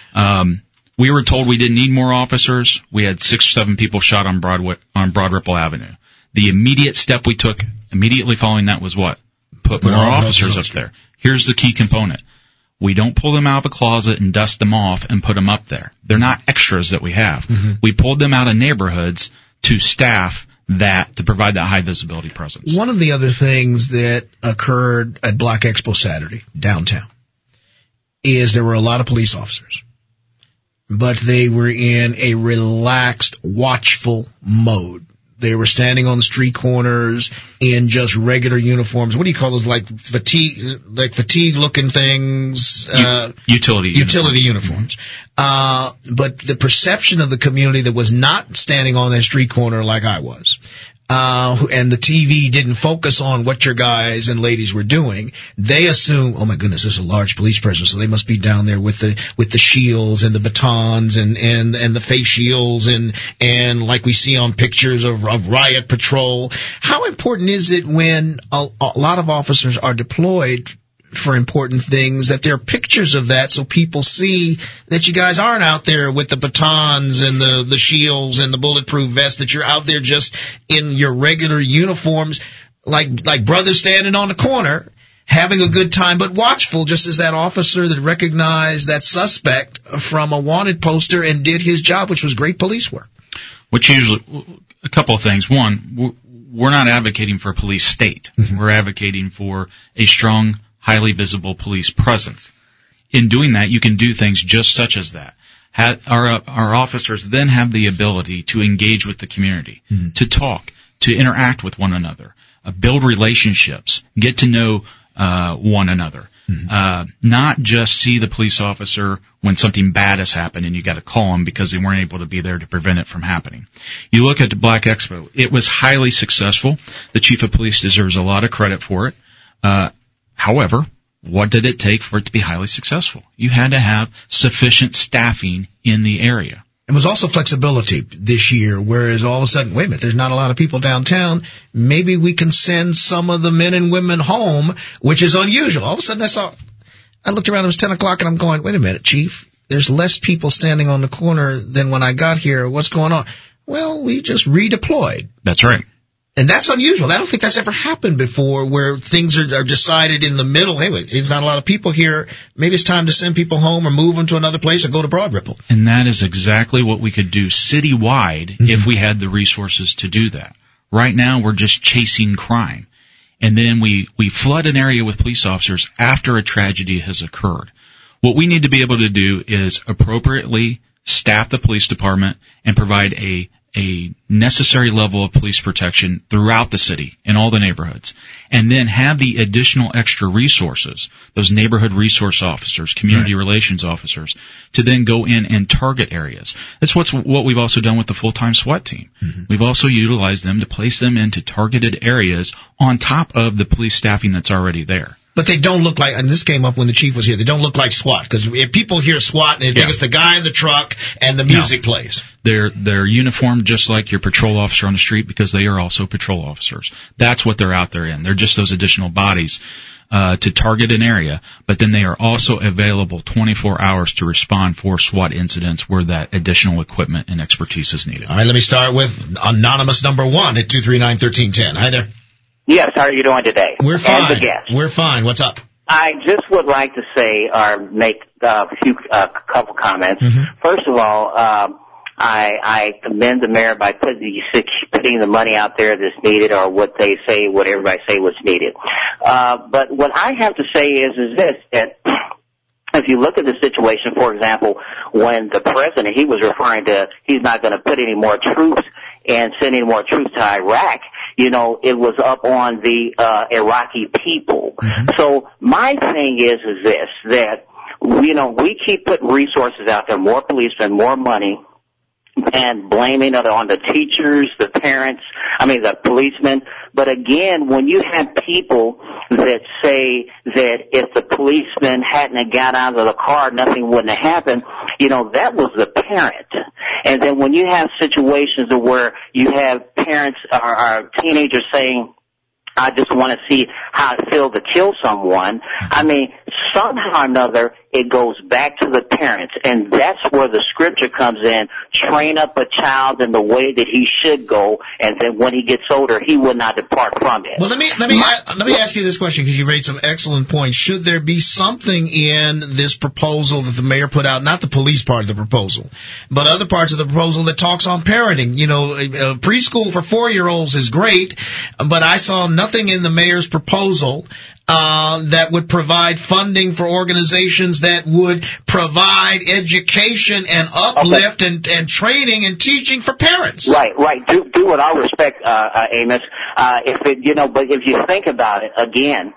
We were told we didn't need more officers. We had 6 or 7 people shot on Broad Ripple Avenue. The immediate step we took immediately following that was what? Put more officers up there. Here's the key component. We don't pull them out of a closet and dust them off and put them up there. They're not extras that we have. Mm-hmm. We pulled them out of neighborhoods to staff that, to provide that high visibility presence. One of the other things that occurred at Black Expo Saturday, downtown, is there were a lot of police officers, but they were in a relaxed, watchful mode. They were standing on the street corners in just regular uniforms. What do you call those? Like fatigue looking things? Utility uniforms. But the perception of the community that was not standing on that street corner like I was, and the TV didn't focus on what your guys and ladies were doing, they assume, oh my goodness, there's a large police presence, so they must be down there with the shields and the batons and the face shields and like we see on pictures of riot patrol. How important is it when a lot of officers are deployed for important things that there are pictures of that so people see that you guys aren't out there with the batons and the shields and the bulletproof vests, that you're out there just in your regular uniforms like brothers standing on the corner having a good time but watchful, just as that officer that recognized that suspect from a wanted poster and did his job, which was great police work. Which usually, a couple of things. One, we're not advocating for a police state. Mm-hmm. We're advocating for a strong, highly visible police presence. In doing that, you can do things just such as that. Our officers then have the ability to engage with the community, mm-hmm. to talk, to interact with one another, build relationships, get to know one another. Mm-hmm. Not just see the police officer when something bad has happened and you got to call them because they weren't able to be there to prevent it from happening. You look at the Black Expo; it was highly successful. The chief of police deserves a lot of credit for it. However, what did it take for it to be highly successful? You had to have sufficient staffing in the area. It was also flexibility this year, whereas all of a sudden, wait a minute, there's not a lot of people downtown. Maybe we can send some of the men and women home, which is unusual. All of a sudden I looked around, it was 10 o'clock and I'm going, wait a minute, Chief, there's less people standing on the corner than when I got here. What's going on? Well, we just redeployed. That's right. And that's unusual. I don't think that's ever happened before, where things are decided in the middle. Hey, wait, there's not a lot of people here. Maybe it's time to send people home or move them to another place or go to Broad Ripple. And that is exactly what we could do citywide mm-hmm. if we had the resources to do that. Right now, we're just chasing crime. And then we flood an area with police officers after a tragedy has occurred. What we need to be able to do is appropriately staff the police department and provide a a necessary level of police protection throughout the city in all the neighborhoods, and then have the additional extra resources, those neighborhood resource officers, community relations officers, to then go in and target areas. That's what we've also done with the full-time SWAT team. Mm-hmm. We've also utilized them to place them into targeted areas on top of the police staffing that's already there. But they don't look like, and this came up when the chief was here, they don't look like SWAT, because if people hear SWAT, they think it's the guy in the truck and the music plays. They're uniformed just like your patrol officer on the street, because they are also patrol officers. That's what they're out there in. They're just those additional bodies to target an area, but then they are also available 24 hours to respond for SWAT incidents where that additional equipment and expertise is needed. All right, let me start with anonymous number 1 at 239-1310. Hi there. Yes, how are you doing today? We're fine. And the guest. We're fine. What's up? I just would like to say or make a couple comments. Mm-hmm. First of all, I commend the mayor by putting the money out there that's needed, or what everybody say was needed. But what I have to say is this, that if you look at the situation, for example, when the president, he was referring to he's not going to put any more troops and send any more troops to Iraq, it was up on the Iraqi people. Mm-hmm. So my thing is this, that, we keep putting resources out there, more policemen, more money, and blaming it on the teachers, the parents, the policemen. But again, when you have people that say that if the policeman hadn't got out of the car, nothing wouldn't have happened, that was the parent. And then when you have situations where you have parents or teenagers saying, I just want to see how it feels to kill someone, somehow or another, it goes back to the parents. And that's where the scripture comes in. Train up a child in the way that he should go, and then when he gets older, he will not depart from it. Well, let me ask you this question, because you raised some excellent points. Should there be something in this proposal that the mayor put out, not the police part of the proposal, but other parts of the proposal that talks on parenting? Preschool for 4-year-olds is great, but I saw nothing in the mayor's proposal that would provide funding for organizations that would provide education and uplift and training and teaching for parents. Right. Do with all respect, Amos. But if you think about it again,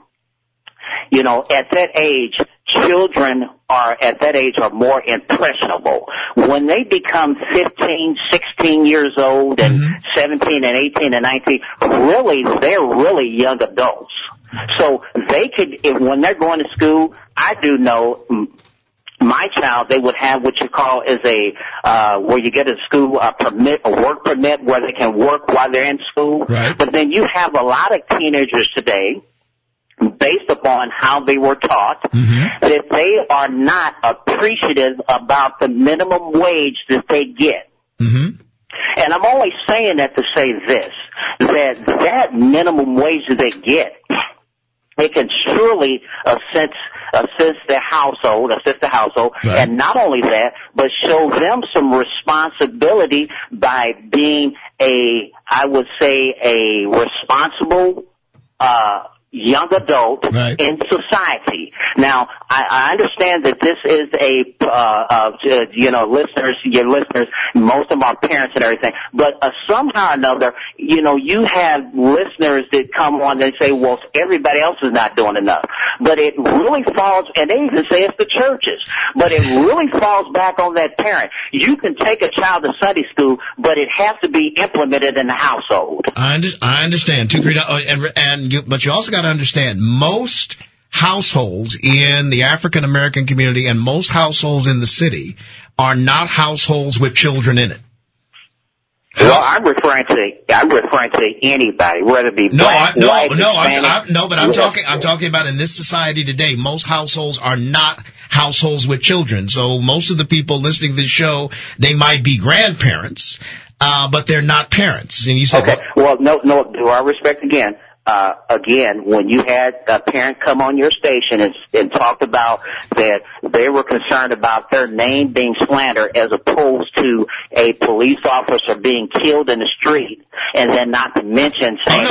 at that age, children are more impressionable. When they become 15, 16 years old and 17 and 18 and 19, they're really young adults. So they could, when they're going to school, I do know my child, they would have what you call is where you get a school permit, a work permit, where they can work while they're in school. Right. But then you have a lot of teenagers today, based upon how they were taught, that they are not appreciative about the minimum wage that they get. Mm-hmm. And I'm only saying that to say this, that minimum wage that they get, it can surely assist the household, right. And not only that, but show them some responsibility by being a responsible, young adult right. in society. Now, I understand that this is your listeners, most of them are parents and everything, but somehow or another, you have listeners that come on and say, well, everybody else is not doing enough. But it really falls, and they even say it's the churches, but it really falls back on that parent. You can take a child to Sunday school, but it has to be implemented in the household. I understand. But you also got to understand, most households in the African American community and most households in the city are not households with children in it. Well, I'm referring to anybody, whether it be black, white, Hispanic. But I'm talking about in this society today, most households are not households with children. So most of the people listening to this show, they might be grandparents, but they're not parents. And you say, okay, well, no, do I respect again? When you had a parent come on your station and talked about that they were concerned about their name being slandered as opposed to a police officer being killed in the street, and then not to mention saying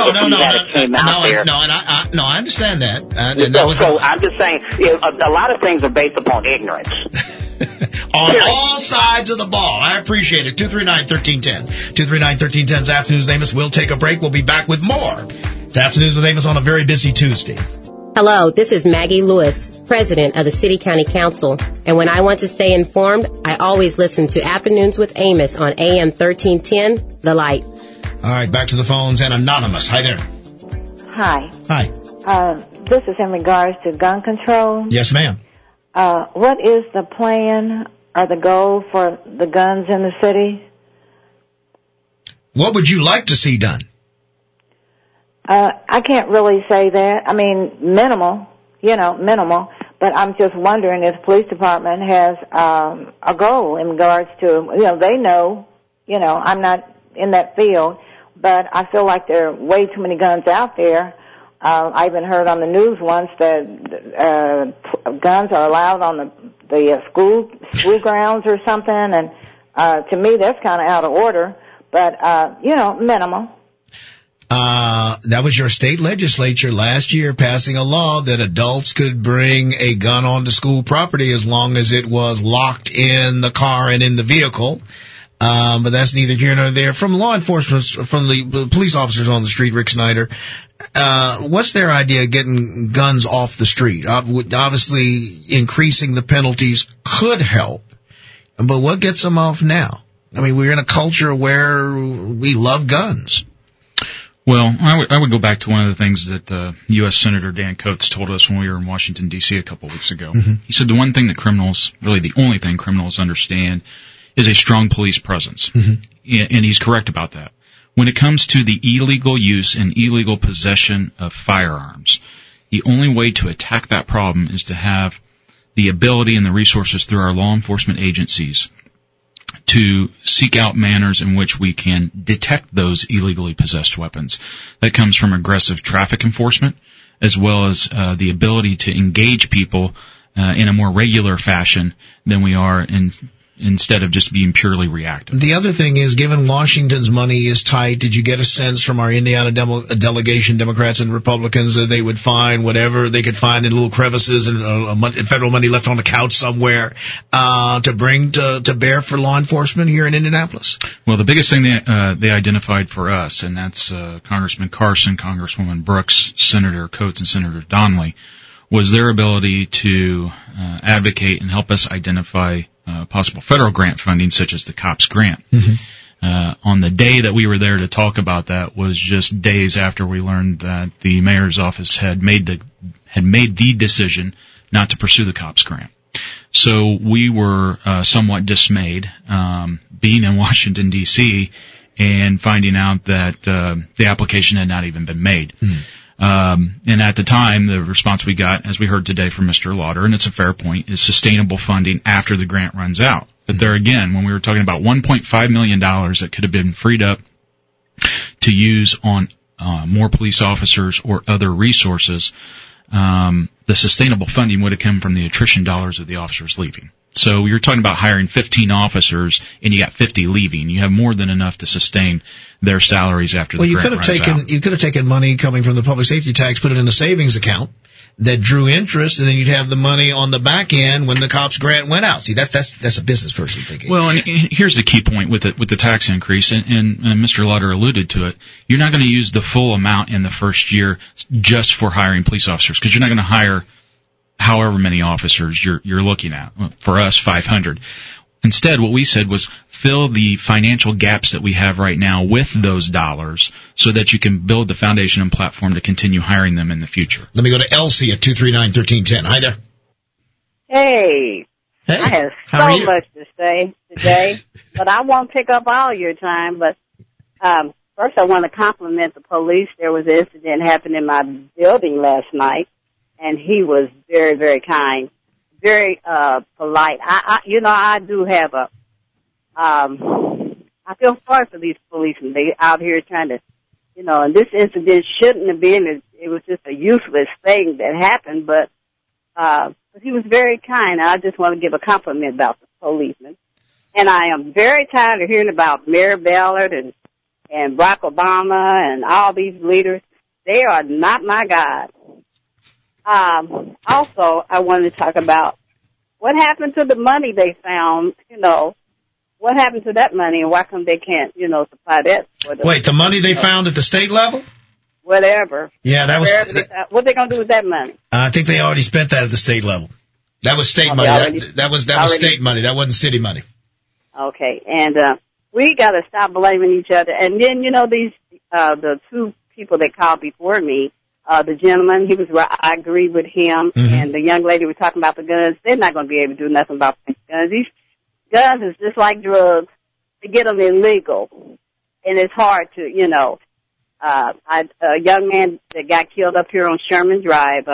I understand that. So I'm just saying, a lot of things are based upon ignorance. On all sides of the ball. I appreciate it. 239-1310. 239-1310's Afternoons with Amos. We'll take a break. We'll be back with more. It's Afternoons with Amos on a very busy Tuesday. Hello, this is Maggie Lewis, President of the City County Council. And when I want to stay informed, I always listen to Afternoons with Amos on AM 1310, The Light. All right, back to the phones and Anonymous. Hi there. Hi. Hi. This is in regards to gun control. Yes, ma'am. What is the plan or the goal for the guns in the city? What would you like to see done? I can't really say that. I mean, minimal. But I'm just wondering if the police department has a goal in regards to, they know, I'm not in that field, but I feel like there are way too many guns out there. I even heard on the news once that guns are allowed on the school grounds or something, and to me that's kind of out of order. But minimal. That was your state legislature last year passing a law that adults could bring a gun onto school property as long as it was locked in the car and in the vehicle. But that's neither here nor there. From law enforcement, from the police officers on the street, Rick Snyder, what's their idea of getting guns off the street? Obviously, increasing the penalties could help, but what gets them off now? I mean, we're in a culture where we love guns. Well, I would go back to one of the things that U.S. Senator Dan Coates told us when we were in Washington, D.C. a couple of weeks ago. Mm-hmm. He said the one thing that criminals, really the only thing criminals understand, is a strong police presence. Mm-hmm. And he's correct about that. When it comes to the illegal use and illegal possession of firearms, the only way to attack that problem is to have the ability and the resources through our law enforcement agencies to seek out manners in which we can detect those illegally possessed weapons. That comes from aggressive traffic enforcement, as well as the ability to engage people in a more regular fashion than we are instead of just being purely reactive. The other thing is, given Washington's money is tight, did you get a sense from our Indiana delegation, Democrats and Republicans, that they would find whatever they could find in little crevices and federal money left on the couch somewhere to bring to bear for law enforcement here in Indianapolis? Well, the biggest thing they identified for us, and that's Congressman Carson, Congresswoman Brooks, Senator Coates, and Senator Donnelly, was their ability to advocate and help us identify possible federal grant funding, such as the COPS grant. Mm-hmm. On the day that we were there to talk about that was just days after we learned that the mayor's office had made the decision not to pursue the COPS grant. So we were somewhat dismayed, being in Washington D.C. and finding out that the application had not even been made. Mm-hmm. And at the time, the response we got, as we heard today from Mr. Lauder, and it's a fair point, is sustainable funding after the grant runs out. But there again, when we were talking about $1.5 million that could have been freed up to use on more police officers or other resources, the sustainable funding would have come from the attrition dollars of the officers leaving. So you're talking about hiring 15 officers and you got 50 leaving. You have more than enough to sustain their salaries after the grant runs out. You could have taken money coming from the public safety tax, put it in a savings account that drew interest, and then you'd have the money on the back end when the COPS grant went out. See, that's a business person thinking. Well, and here's the key point with the tax increase, and Mr. Lauder alluded to it. You're not going to use the full amount in the first year just for hiring police officers, because you're not going to hire however many officers you're looking at. For us, 500. Instead, what we said was fill the financial gaps that we have right now with those dollars so that you can build the foundation and platform to continue hiring them in the future. Let me go to Elsie at 239-1310. Hi there. Hey. I have so much to say today, but I won't take up all your time. But first I want to compliment the police. There was an incident happened in my building last night, and he was very, very kind, very polite. I do have I feel sorry for these policemen. They out here trying to, and this incident shouldn't have been. It was just a useless thing that happened, but he was very kind. I just want to give a compliment about the policemen. And I am very tired of hearing about Mayor Ballard and Barack Obama and all these leaders. They are not my God. Also, I wanted to talk about what happened to the money they found, you know? What happened to that money, and why come they can't, you know, supply that? Wait, the money they found at the state level? Whatever. Yeah, that was... what they going to do with that money? I think they already spent that at the state level. That was state money. That was state money. That wasn't city money. Okay, and we got to stop blaming each other. And then, you know, these the two people that called before me, the gentleman, he was right. I agree with him, and the young lady was talking about the guns. They're not going to be able to do nothing about the guns. These guns is just like drugs. To get them illegal, and it's hard to, you know. A young man that got killed up here on Sherman Drive,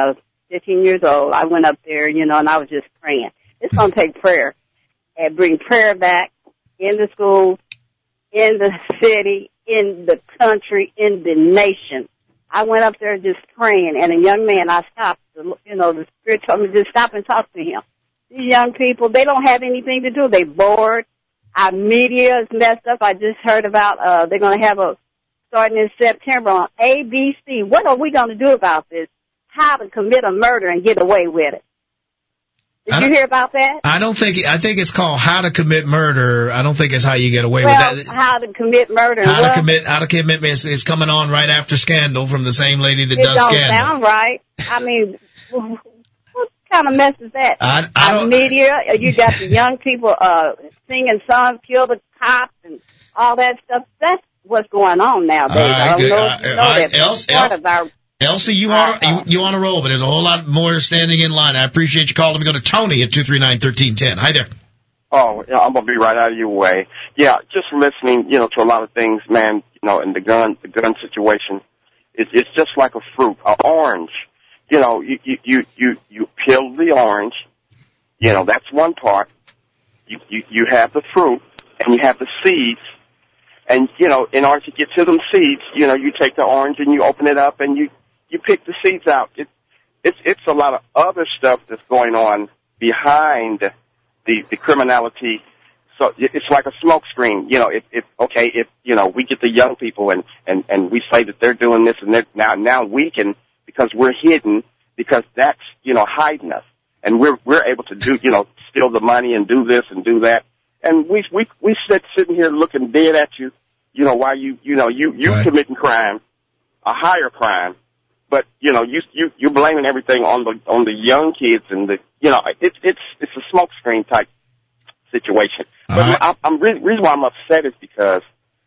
15 years old. I went up there, you know, and I was just praying. It's going to take prayer, and bring prayer back in the schools, in the city, in the country, in the nation. I went up there just praying, and a young man, I stopped. You know, the Spirit told me to just stop and talk to him. These young people, they don't have anything to do. They bored. Our media is messed up. I just heard about they're going to have starting in September on ABC. What are we going to do about this? How to commit a murder and get away with it. Did you hear about that? I think it's called How to Commit Murder. I don't think it's How You Get Away with That. How to Commit Murder. How to Commit is coming on right after Scandal from the same lady that does Scandal. It don't sound right. I mean, what kind of mess is that? Our media, you got the young people singing songs, kill the cops and all that stuff. That's what's going on nowadays. I don't know that. Elsie, you on a roll, but there's a whole lot more standing in line. I appreciate you calling. Let me go to Tony at 239-1310. Hi there. Oh, yeah, I'm gonna be right out of your way. Yeah, just listening, you know, to a lot of things, man. You know, in the gun situation, it's just like a fruit, an orange. You know, you peel the orange. You know, that's one part. You have the fruit and you have the seeds. And, you know, in order to get to them seeds, you know, you take the orange and you open it up and you pick the seeds out. It's a lot of other stuff that's going on behind the criminality. So it's like a smoke screen. You know, if you know, we get the young people and we say that they're doing this and they're now we can, because we're hidden, because that's, you know, hiding us. And we're able to do, you know, steal the money and do this and do that. And we sitting here looking dead at you, you know, while you right. committing crime, a higher crime, but you know, you're blaming everything on the young kids and the, you know, it's a smoke screen type situation. But right. Reason why I'm upset is because,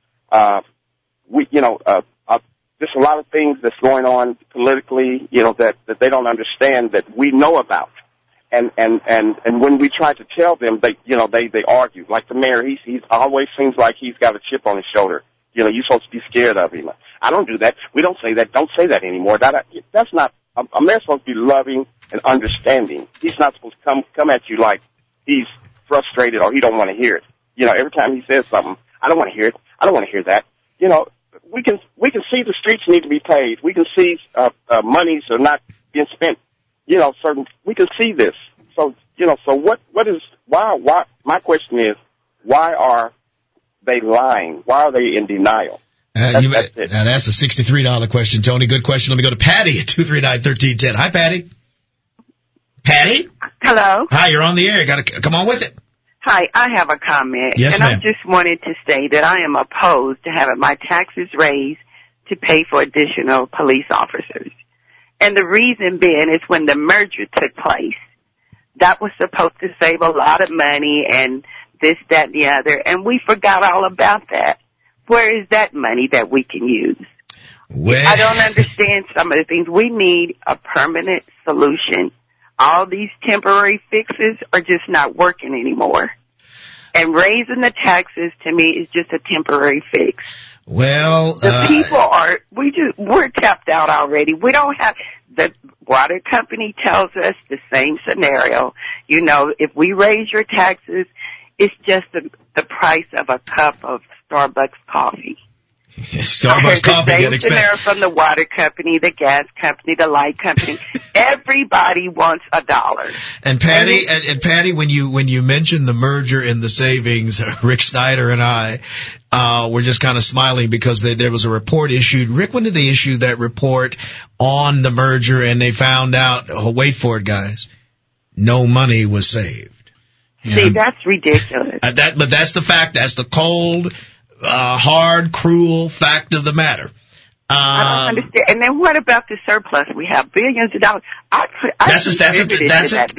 there's a lot of things that's going on politically, you know, that they don't understand that we know about. And when we try to tell them, they argue. Like the mayor, he's always seems like he's got a chip on his shoulder. You know, you're supposed to be scared of him. I don't do that. We don't say that. Don't say that anymore. That's not, a mayor's supposed to be loving and understanding. He's not supposed to come at you like he's frustrated or he don't want to hear it. You know, every time he says something, I don't want to hear it. I don't want to hear that. You know, we can see the streets need to be paved. We can see, monies are not being spent. You know, we can see this. So, you know, why, my question is, why are they lying? Why are they in denial? That's a $63 question, Tony. Good question. Let me go to Patty at 239-1310. Hi, Patty. Patty? Hello. Hi, you're on the air. You gotta come on with it. Hi, I have a comment. Yes, ma'am. I just wanted to say that I am opposed to having my taxes raised to pay for additional police officers. And the reason being is when the merger took place, that was supposed to save a lot of money and this, that, and the other, and we forgot all about that. Where is that money that we can use? I don't understand some of the things. We need a permanent solution. All these temporary fixes are just not working anymore. And raising the taxes to me is just a temporary fix. Well, the people we're tapped out already. We don't have, the water company tells us the same scenario. You know, if we raise your taxes, it's just the price of a cup of Starbucks coffee. Starbucks coffee get expensive. From the water company, the gas company, the light company. Everybody wants $1. And Patty, when you mentioned the merger and the savings, Rick Snyder and I were just kind of smiling because there was a report issued. Rick, when did they issue that report on the merger? And they found out, wait for it, guys, no money was saved. See, that's ridiculous. But that's the fact. That's the cold, hard, cruel fact of the matter. I don't understand. And then what about the surplus? We have billions of dollars. That's at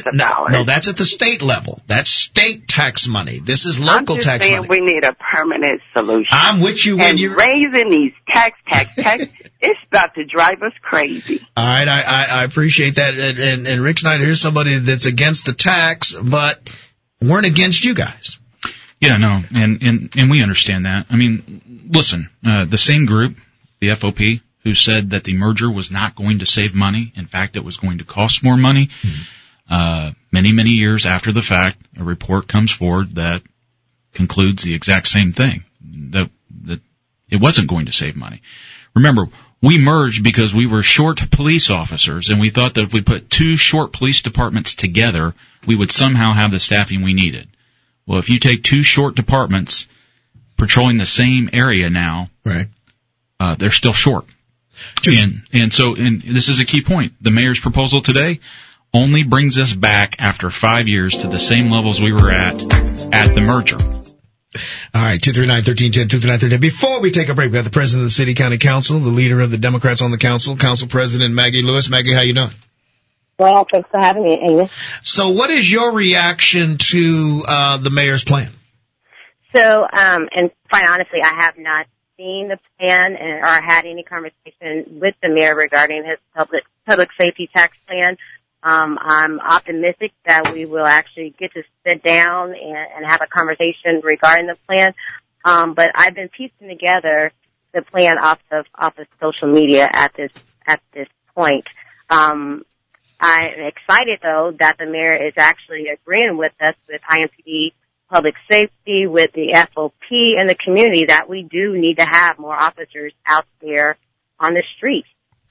the state level. That's state tax money. This is local tax money. We need a permanent solution. I'm with you when you're raising these tax. It's about to drive us crazy. All right, I appreciate that. And Rick Snyder, here's somebody that's against the tax, but weren't against you guys. Yeah, no, and we understand that. I mean, listen, the same group, the FOP, who said that the merger was not going to save money. In fact, it was going to cost more money. Many, many years after the fact, a report comes forward that concludes the exact same thing, that it wasn't going to save money. Remember, we merged because we were short police officers, and we thought that if we put two short police departments together, we would somehow have the staffing we needed. Well, if you take two short departments patrolling the same area now, right, they're still short. And so this is a key point. The mayor's proposal today only brings us back after 5 years to the same levels we were at the merger. All right, 239-1310, 239-1310. Before we take a break, we got the president of the City County Council, the leader of the Democrats on the council, Council President Maggie Lewis. Maggie, how you doing? Well, thanks for having me, Amy. So what is your reaction to the mayor's plan? So, and quite honestly, I have not seen the plan or had any conversation with the mayor regarding his public safety tax plan. I'm optimistic that we will actually get to sit down and have a conversation regarding the plan. But I've been piecing together the plan off of social media at this point. I'm excited though that the mayor is actually agreeing with us with IMPD public safety, with the FOP and the community, that we do need to have more officers out there on the street.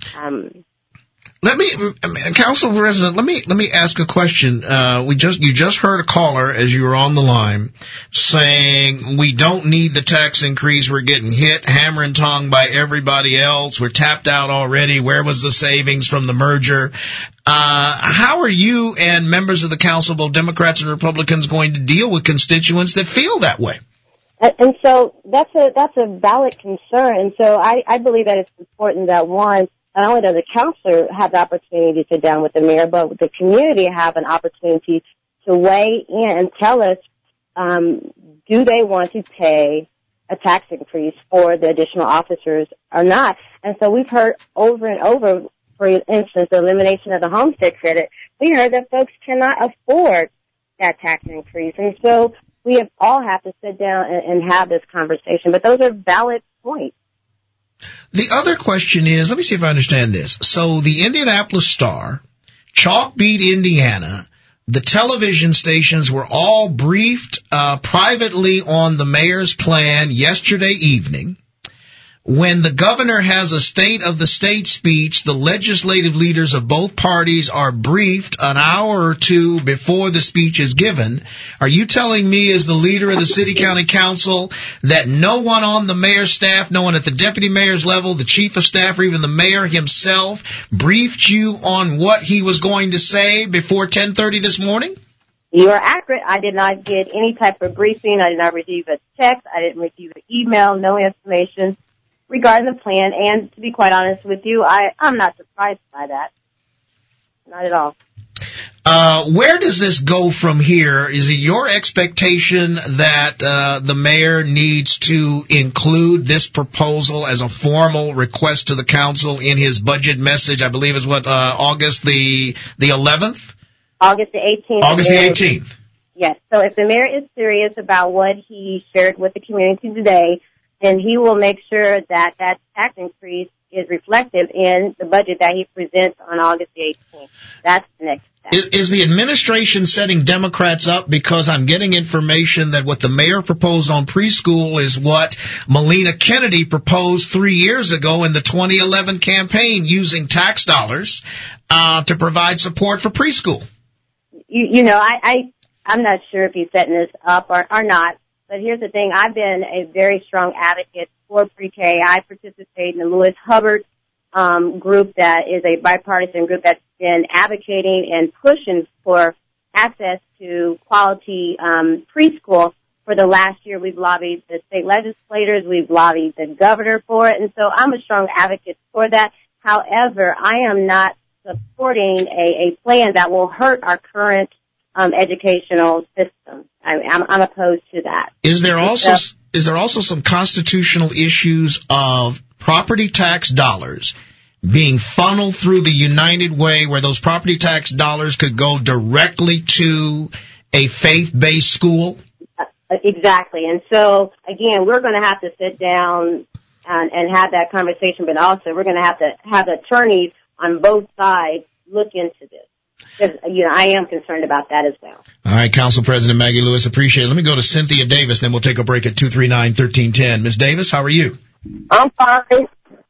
Council President, let me ask a question. You just heard a caller as you were on the line saying we don't need the tax increase. We're getting hit hammer and tongue by everybody else. We're tapped out already. Where was the savings from the merger? How are you and members of the council, both Democrats and Republicans, going to deal with constituents that feel that way? And so that's a valid concern. And so I believe that it's important that not only does the councilor have the opportunity to sit down with the mayor, but the community have an opportunity to weigh in and tell us, do they want to pay a tax increase for the additional officers or not? And so we've heard over and over, for instance, the elimination of the homestead credit. We heard that folks cannot afford that tax increase. And so we all have to sit down and have this conversation. But those are valid points. The other question is, let me see if I understand this. So the Indianapolis Star, Chalkbeat Indiana, the television stations were all briefed privately on the mayor's plan yesterday evening. When the governor has a state of the state speech, the legislative leaders of both parties are briefed an hour or two before the speech is given. Are you telling me, as the leader of the City County Council, that no one on the mayor's staff, no one at the deputy mayor's level, the chief of staff, or even the mayor himself briefed you on what he was going to say before 10:30 this morning? You are accurate. I did not get any type of briefing. I did not receive a text. I didn't receive an email, no information regarding the plan. And to be quite honest with you, I'm not surprised by that. Not at all. Where does this go from here? Is it your expectation that the mayor needs to include this proposal as a formal request to the council in his budget message? I believe is August the 11th? August the 18th. August the 18th. Yes. So if the mayor is serious about what he shared with the community today, then he will make sure that that tax increase is reflective in the budget that he presents on August the 18th. That's the next step. Is the administration setting Democrats up? Because I'm getting information that what the mayor proposed on preschool is what Melina Kennedy proposed 3 years ago in the 2011 campaign, using tax dollars to provide support for preschool. I'm not sure if he's setting this up or not. But here's the thing. I've been a very strong advocate for pre-K. I participate in the Lewis Hubbard group that is a bipartisan group that's been advocating and pushing for access to quality preschool for the last year. We've lobbied the state legislators, we've lobbied the governor for it, and so I'm a strong advocate for that. However, I am not supporting a plan that will hurt our current educational system. I'm opposed to that. Is there also some constitutional issues of property tax dollars being funneled through the United Way, where those property tax dollars could go directly to a faith-based school? Exactly. And so, again, we're going to have to sit down and have that conversation, but also we're going to have attorneys on both sides look into this. Because, I am concerned about that as well. All right, Council President Maggie Lewis, appreciate it. Let me go to Cynthia Davis, then we'll take a break at 239-1310. Ms. Davis, how are you? I'm fine.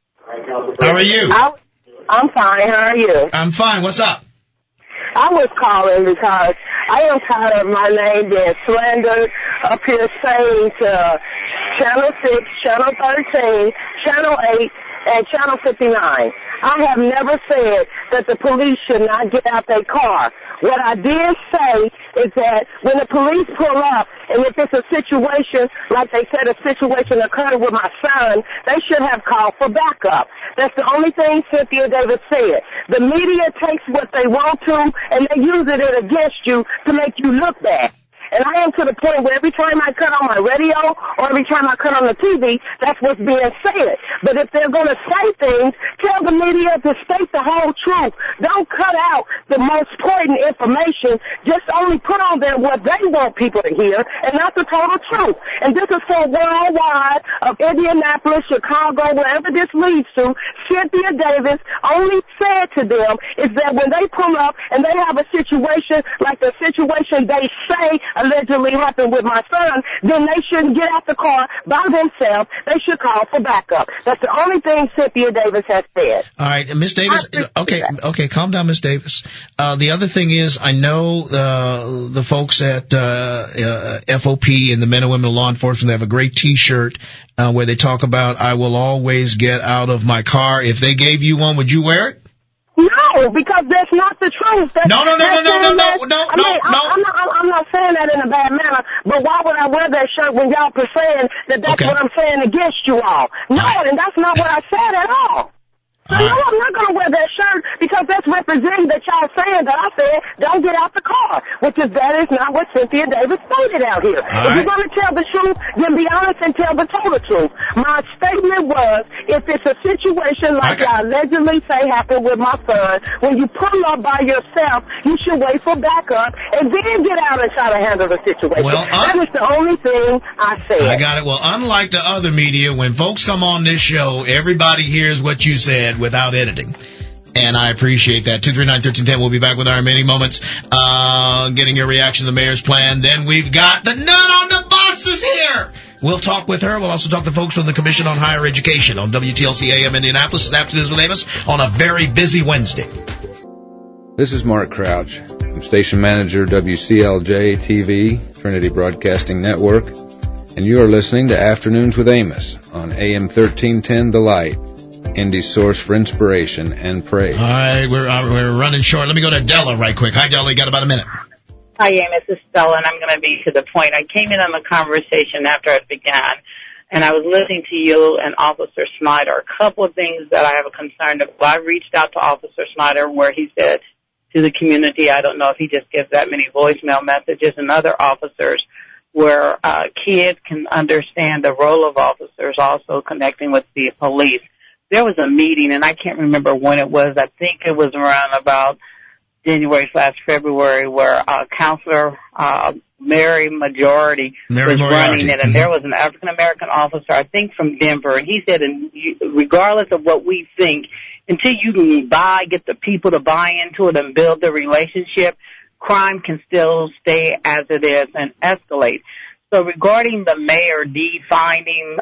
How are you? I'm fine. How are you? I'm fine. What's up? I was calling because I am tired of my name being slandered up here saying to Channel 6, Channel 13, Channel 8, and Channel 59. I have never said that the police should not get out their car. What I did say is that when the police pull up, and if it's a situation, like they said a situation occurred with my son, they should have called for backup. That's the only thing Cynthia Davis said. The media takes what they want to, and they use it against you to make you look bad. And I am to the point where every time I cut on my radio or every time I cut on the TV, that's what's being said. But if they're going to say things, tell the media to state the whole truth. Don't cut out the most important information. Just only put on there what they want people to hear and not the total truth. And this is so worldwide of Indianapolis, Chicago, wherever this leads to. Cynthia Davis only said to them is that when they pull up and they have a situation like the situation they say allegedly happened with my son, then they shouldn't get out the car by themselves. They should call for backup. That's the only thing Cynthia Davis has said. All right, Miss Davis. Okay, calm down, Miss Davis. The other thing is, I know the folks at FOP and the men and women of law enforcement, they have a great T-shirt where they talk about "I will always get out of my car." If they gave you one, would you wear it? No, because that's not the truth. I'm not saying that in a bad manner, but why would I wear that shirt when y'all are saying that that's what I'm saying against you all? No, and that's not what I said at all. So no, I'm not going to wear that shirt because that's representing that y'all saying that I said don't get out the car, that is not what Cynthia Davis stated out here. If you're going to tell the truth, then be honest and tell the total truth. My statement was, if it's a situation like I allegedly say happened with my son, when you pull up by yourself, you should wait for backup and then get out and try to handle the situation. Well, that is the only thing I said. I got it. Well, unlike the other media, when folks come on this show, everybody hears what you said without editing. And I appreciate that. 239-1310. We'll be back with our remaining moments. Getting your reaction to the mayor's plan. Then we've got the nut on the bus is here. We'll talk with her. We'll also talk to folks from the Commission on Higher Education on WTLC AM Indianapolis. It's Afternoons with Amos on a very busy Wednesday. This is Mark Crouch. I'm station manager, WCLJ TV, Trinity Broadcasting Network. And you are listening to Afternoons with Amos on AM 1310 The Light. Indy's source for inspiration and praise. All right, we're running short. Let me go to Della right quick. Hi, Della. You got about a minute. Hi, Amos. This is Stella, and I'm going to be to the point. I came in on the conversation after it began, and I was listening to you and Officer Snyder. A couple of things that I have a concern about. I reached out to Officer Snyder where he said to the community, I don't know if he just gives that many voicemail messages, and other officers where kids can understand the role of officers also connecting with the police. There was a meeting, and I can't remember when it was. I think it was around about January/February, where Counselor Mary Majority was running it, and there was an African-American officer, I think from Denver, and he said, regardless of what we think, until you can get the people to buy into it and build the relationship, crime can still stay as it is and escalate. So regarding the mayor deciding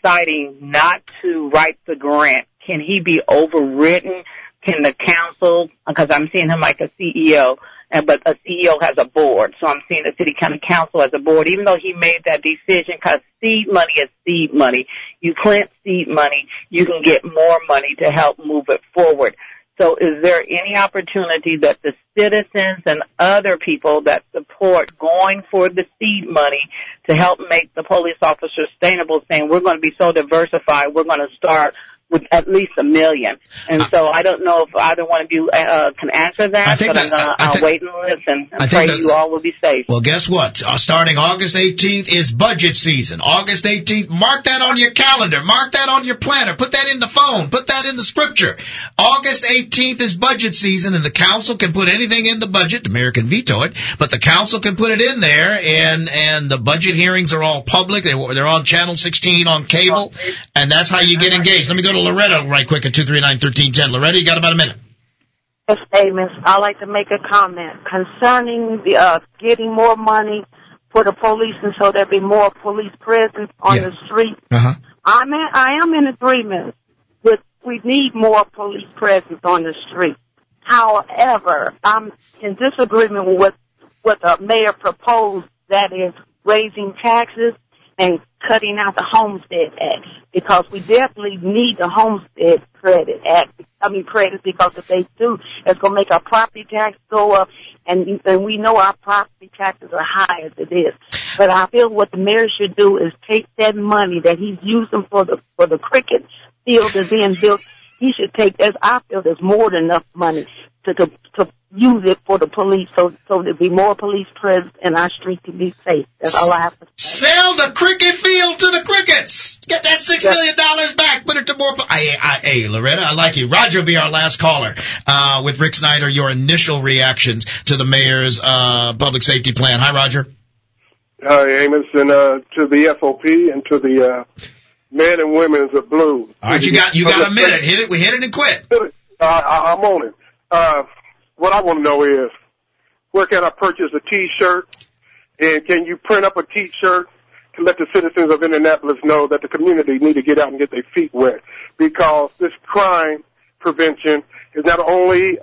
not to write the grant, can he be overridden? Can the council, because I'm seeing him like a CEO, but a CEO has a board. So I'm seeing the city county council as a board, even though he made that decision, because seed money is seed money. You plant seed money, you can get more money to help move it forward. So is there any opportunity that the citizens and other people that support going for the seed money to help make the police officer sustainable, saying we're going to be so diversified, we're going to start with at least $1 million? And so I don't know if either one of you can answer that, but I'll wait and listen and pray you all will be safe. Well, guess what? Starting August 18th is budget season. August 18th, mark that on your calendar. Mark that on your planner. Put that in the phone. Put that in the scripture. August 18th is budget season, and the council can put anything in the budget. The mayor can veto it, but the council can put it in there, and the budget hearings are all public. They're on Channel 16 on cable, and that's how you get engaged. Let me go to Loretta right quick at 239-1310. Loretta, you got about a minute. Yes, Amos. I'd like to make a comment concerning the getting more money for the police, and so there'll be more police presence on the street. I am in agreement with we need more police presence on the street. However, I'm in disagreement with what the mayor proposed, that is raising taxes and cutting out the Homestead Act, because we definitely need the Homestead Credit because if they do, it's going to make our property tax go up, and we know our property taxes are high as it is. But I feel what the mayor should do is take that money that he's using for the cricket field that's being built. He should take that. I feel there's more than enough money to use it for the police, so there'll be more police presence and our street can be safe. That's all I have to say. Sell the cricket field to the crickets. Get that $6 million back. Put it to more. Hey, Loretta, I like you. Roger will be our last caller with Rick Snyder. Your initial reactions to the mayor's public safety plan. Hi, Roger. Hi, Amos, and to the FOP and to the men and women of blue. All right, you got a minute. Hit it. We hit it and quit. I'm on it. What I want to know is, where can I purchase a T-shirt? And can you print up a T-shirt to let the citizens of Indianapolis know that the community need to get out and get their feet wet? Because this crime prevention is not only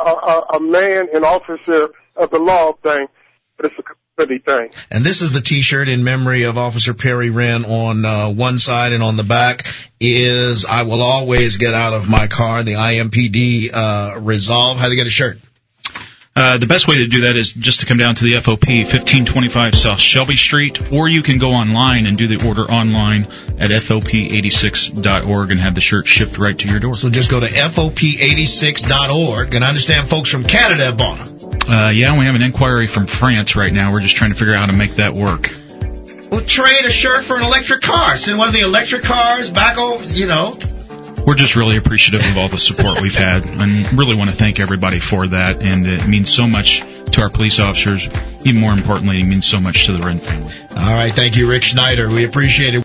a man and officer of the law thing, but it's a community thing. And this is the T-shirt in memory of Officer Perry Wren. On one side and on the back is "I will always get out of my car." The IMPD resolve. How do you get a shirt? The best way to do that is just to come down to the FOP, 1525 South Shelby Street, or you can go online and do the order online at FOP86.org and have the shirt shipped right to your door. So just go to FOP86.org, and I understand folks from Canada have bought them. Yeah, we have an inquiry from France right now. We're just trying to figure out how to make that work. Well, trade a shirt for an electric car. Send one of the electric cars back over, We're just really appreciative of all the support we've had, and really want to thank everybody for that. And it means so much to our police officers. Even more importantly, it means so much to the Wren family. All right. Thank you, Rick Snyder. We appreciate it.